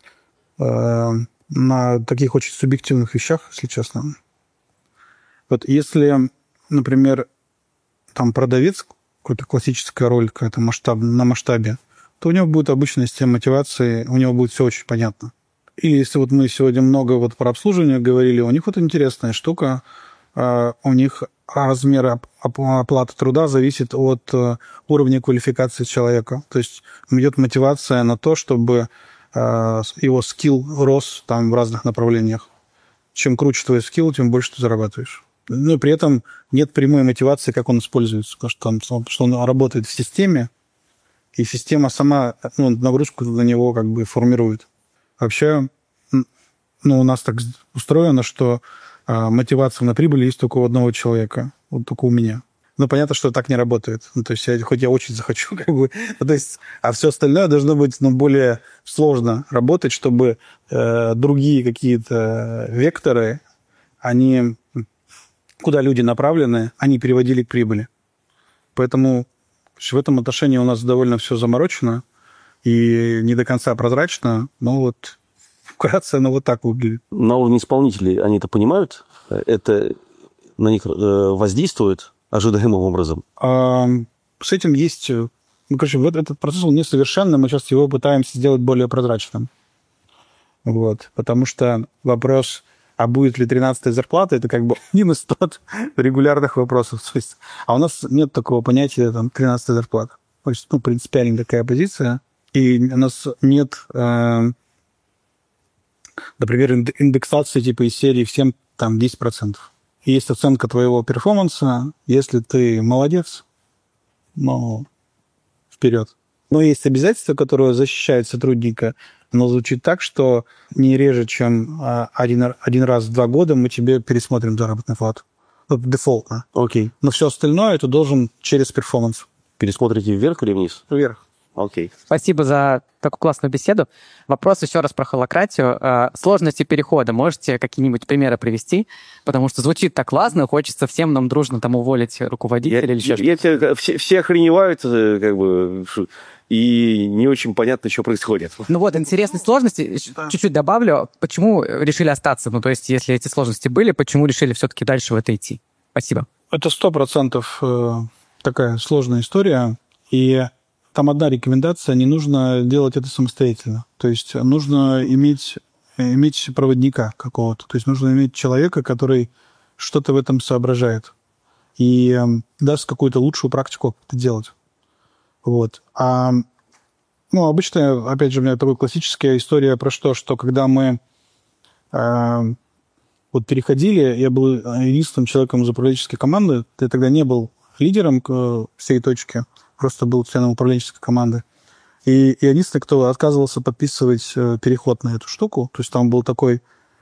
на таких очень субъективных вещах, если честно. Вот если, например, там продавец, какая-то классическая роль, какая-то на масштабе, то у него будет обычная система мотивации, у него будет все очень понятно. И если вот мы сегодня много вот про обслуживание говорили, у них вот интересная штука, у них размер оплаты труда зависит от уровня квалификации человека. То есть идет мотивация на то, чтобы его скилл рос там в разных направлениях. Чем круче твой скилл, тем больше ты зарабатываешь. Но и при этом нет прямой мотивации, как он используется, потому что он работает в системе, и система сама нагрузку на него как бы формирует. Вообще, у нас так устроено, что мотивация на прибыль есть только у одного человека, вот только у меня. Ну, понятно, что так не работает. Ну, то есть, хоть я очень захочу, как бы, то есть, а все остальное должно быть, более сложно работать, чтобы другие какие-то векторы, они, куда люди направлены, они переводили к прибыли. Поэтому в этом отношении у нас довольно все заморочено и не до конца прозрачно, но вот вкратце оно вот так выглядит. На уровне исполнителей они это понимают? Это на них воздействует ожидаемым образом? С этим есть... вот этот процесс он несовершенный, мы сейчас его пытаемся сделать более прозрачным. Вот. Потому что вопрос а будет ли 13-я зарплата, это как бы один из тот регулярных вопросов. То есть, а у нас нет такого понятия, там, 13-я зарплата. То есть, ну, принципиально такая позиция. И у нас нет, например, индексации типа из серии всем там 10%. И есть оценка твоего перформанса. Если ты молодец, ну, вперед. Но есть обязательства, которые защищают сотрудника, но звучит так, что не реже, чем один раз в 2 года мы тебе пересмотрим заработную плату. Дефолтно. Окей. Но все остальное ты должен через перформанс. Пересмотрите вверх или вниз? Вверх. Окей. Спасибо за такую классную беседу. Вопрос еще раз про холакратию. Сложности перехода. Можете какие-нибудь примеры привести? Потому что звучит так классно, хочется всем нам дружно там уволить руководителя или еще что-то. Все охреневают, как бы, и не очень понятно, что происходит. Ну вот, интересные сложности. Чуть-чуть добавлю. Почему решили остаться? Ну, то есть, если эти сложности были, почему решили все-таки дальше в это идти? Спасибо. Это 100% такая сложная история. И там одна рекомендация, не нужно делать это самостоятельно. То есть нужно иметь проводника какого-то. То есть нужно иметь человека, который что-то в этом соображает и даст какую-то лучшую практику, как это делать. Вот. Ну, обычно, опять же, у меня такая классическая история про что когда мы вот переходили, я был единственным человеком из управленческой команды, я тогда не был лидером всей точки, просто был членом управленческой команды. И единственный, кто отказывался подписывать переход на эту штуку, то есть там был такой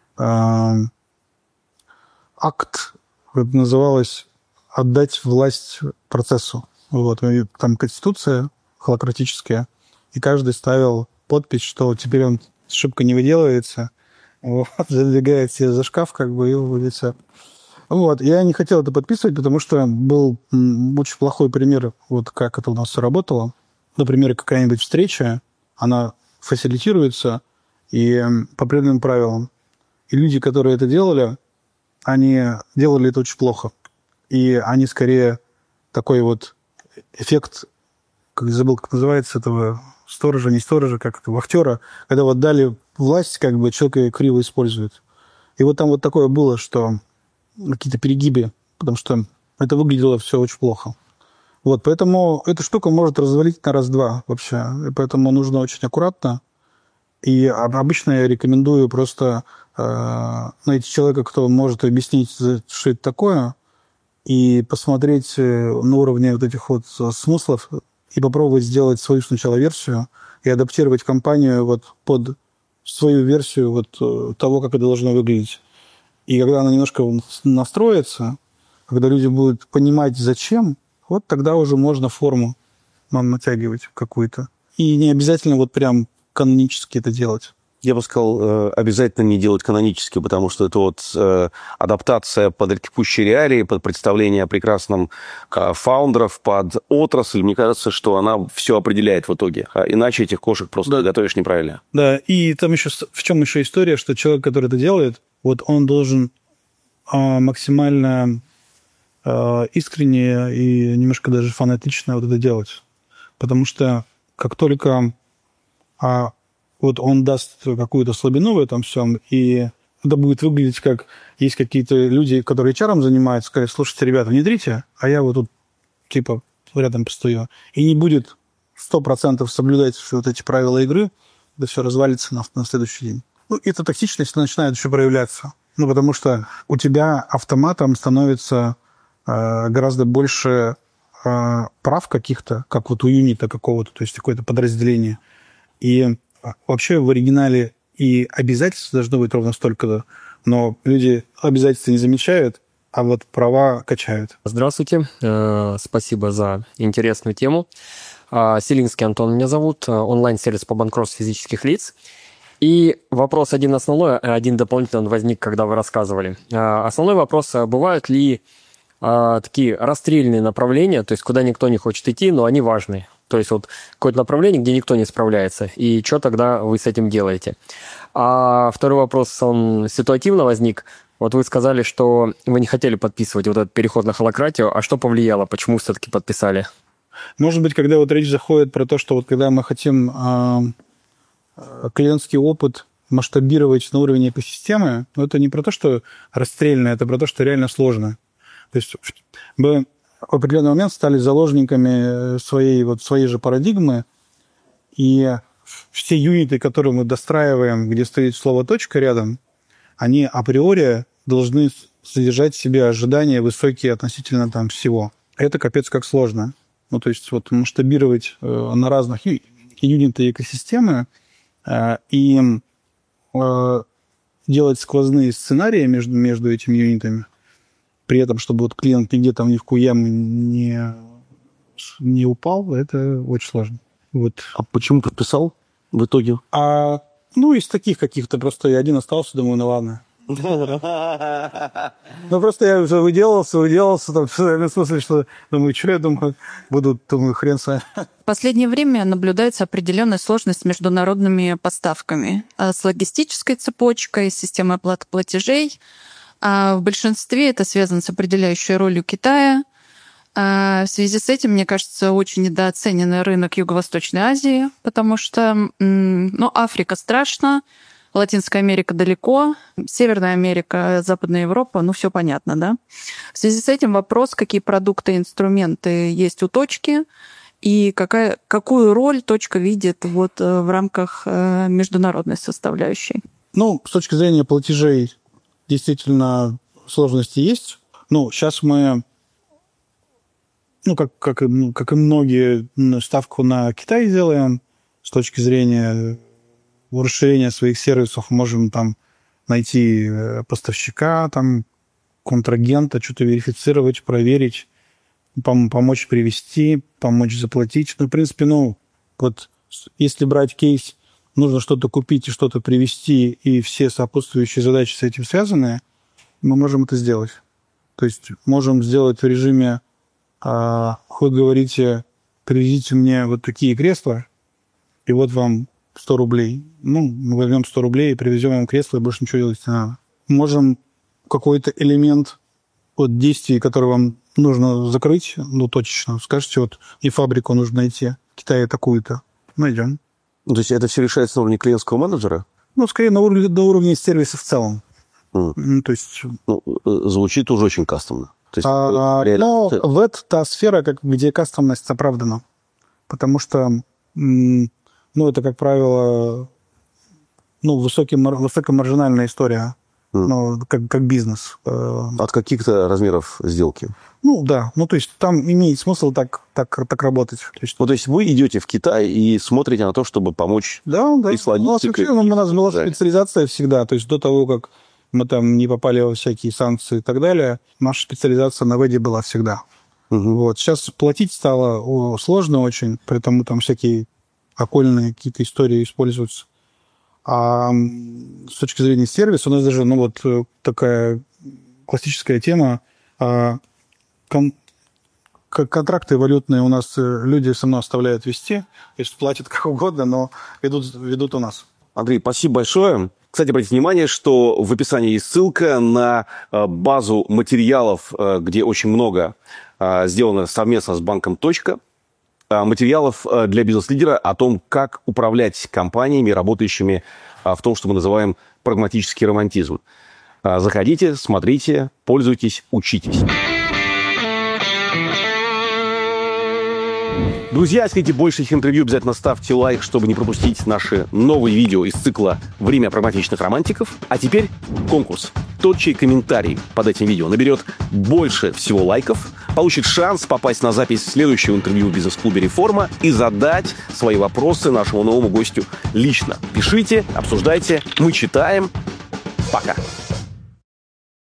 акт, это называлось «отдать власть процессу». Вот. И там конституция холакратическая, и каждый ставил подпись, что теперь он ошибка не выделывается, вот, задвигает себе за шкаф, как бы, и выводится. Вот. Я не хотел это подписывать, потому что был очень плохой пример, вот как это у нас все работало. Например, какая-нибудь встреча, она фасилитируется и по определенным правилам. И люди, которые это делали, они делали это очень плохо. И они скорее такой вот эффект, как забыл, как называется, этого сторожа, не сторожа, как это, вахтера, когда вот дали власть, как бы человек ее криво использует. И вот там вот такое было, что какие-то перегибы, потому что это выглядело все очень плохо. Вот, поэтому эта штука может развалить на раз-два вообще. И поэтому нужно очень аккуратно. И обычно я рекомендую просто найти человека, кто может объяснить, что это такое, и посмотреть на уровне вот этих вот смыслов и попробовать сделать свою сначала версию и адаптировать компанию вот под свою версию вот того, как это должно выглядеть. И когда она немножко настроится, когда люди будут понимать, зачем, вот тогда уже можно форму натягивать какую-то. И не обязательно вот прям канонически это делать. Я бы сказал, обязательно не делать канонически, потому что это вот адаптация под текущие реалии, под представление о прекрасном фаундеров, под отрасль. Мне кажется, что она все определяет в итоге. А иначе этих кошек просто готовишь неправильно. Да, и там еще в чем еще история, что человек, который это делает, вот он должен максимально искренне и немножко даже фанатично вот это делать. Потому что как только вот он даст какую-то слабину в этом всем, и это будет выглядеть как есть какие-то люди, которые HR занимаются, скажут, слушайте, ребята, внедрите, а я вот тут типа рядом постою. И не будет 100% соблюдать вот эти правила игры, это все развалится на следующий день. Ну, эта токсичность начинает еще проявляться. Ну, потому что у тебя автоматом становится гораздо больше прав каких-то, как вот у юнита какого-то, то есть какое-то подразделение. И вообще в оригинале и обязательств должно быть ровно столько, но люди обязательства не замечают, а вот права качают. Здравствуйте, спасибо за интересную тему. Селинский Антон меня зовут, онлайн-сервис по банкротству физических лиц. И вопрос один основной, один дополнительный возник, когда вы рассказывали. Основной вопрос, бывают ли такие расстрельные направления, то есть куда никто не хочет идти, но они важные. То есть вот какое-то направление, где никто не справляется. И что тогда вы с этим делаете? А второй вопрос, он ситуативно возник. Вот вы сказали, что вы не хотели подписывать вот этот переход на холакратию. А что повлияло? Почему все-таки подписали? Может быть, когда вот речь заходит про то, что вот когда мы хотим клиентский опыт масштабировать на уровень экосистемы, но это не про то, что расстрельно, это про то, что реально сложно. То есть мы в определенный момент стали заложниками своей же парадигмы, и все юниты, которые мы достраиваем, где стоит слово «точка» рядом, они априори должны содержать в себе ожидания высокие относительно там всего. Это капец как сложно. Ну, то есть вот масштабировать на разных юниты экосистемы и делать сквозные сценарии между этими юнитами, при этом, чтобы вот клиент нигде там ни в куям не упал, это очень сложно. Вот. А почему подписал в итоге? Из таких каких-то просто я один остался, думаю, ну ладно. Ну, просто я уже выделался, там, в смысле, что, думаю, что я думаю, хрен с вами. В последнее время наблюдается определенная сложность с международными поставками, с логистической цепочкой, с системой оплаты платежей. В большинстве это связано с определяющей ролью Китая. В связи с этим, мне кажется, очень недооцененный рынок Юго-Восточной Азии, потому что Африка страшно, Латинская Америка далеко, Северная Америка, Западная Европа, все понятно, да? В связи с этим вопрос, какие продукты и инструменты есть у точки, и какую роль точка видит в рамках международной составляющей. С точки зрения платежей действительно сложности есть. Сейчас мы, как и многие, ставку на Китай делаем с точки зрения расширения своих сервисов. Можем там найти поставщика, там, контрагента, что-то верифицировать, проверить, помочь привезти, помочь заплатить. В принципе, если брать кейс, нужно что-то купить и что-то привезти, и все сопутствующие задачи с этим связаны, мы можем это сделать. То есть можем сделать в режиме, вы говорите, привезите мне вот такие кресла, и вот вам 100 рублей. Мы возьмем 100 рублей и привезем вам кресло, и больше ничего делать не надо. Можем какой-то элемент действий, который вам нужно закрыть, точечно. Скажете, и фабрику нужно найти в Китае такую-то. Найдем. То есть это все решается на уровне клиентского менеджера? Скорее на уровне сервиса в целом. То есть... звучит уже очень кастомно. То есть, это та сфера, где кастомность оправдана. Потому что это, как правило, высокомаржинальная история, как бизнес. От каких-то размеров сделки? Да. То есть там имеет смысл так работать. То есть вы идете в Китай и смотрите на то, чтобы помочь и с логистикой. У нас была специализация всегда. То есть до того, как мы там не попали во всякие санкции и так далее, наша специализация на ВЭДе была всегда. Сейчас платить стало сложно очень, поэтому там всякие окольные какие-то истории используются. А с точки зрения сервиса у нас даже такая классическая тема. Контракты валютные у нас люди со мной оставляют вести, то есть платят как угодно, но ведут у нас. Андрей, спасибо большое. Кстати, обратите внимание, что в описании есть ссылка на базу материалов, где очень много сделано совместно с банком «Точка». Материалов для бизнес-лидера о том, как управлять компаниями, работающими в том, что мы называем прагматический романтизм. Заходите, смотрите, пользуйтесь, учитесь. Друзья, если хотите больше их интервью, обязательно ставьте лайк, чтобы не пропустить наши новые видео из цикла «Время прагматичных романтиков». А теперь конкурс. Тот, чей комментарий под этим видео наберет больше всего лайков, получит шанс попасть на запись следующего интервью в бизнес-клубе «Реформа» и задать свои вопросы нашему новому гостю лично. Пишите, обсуждайте, мы читаем. Пока.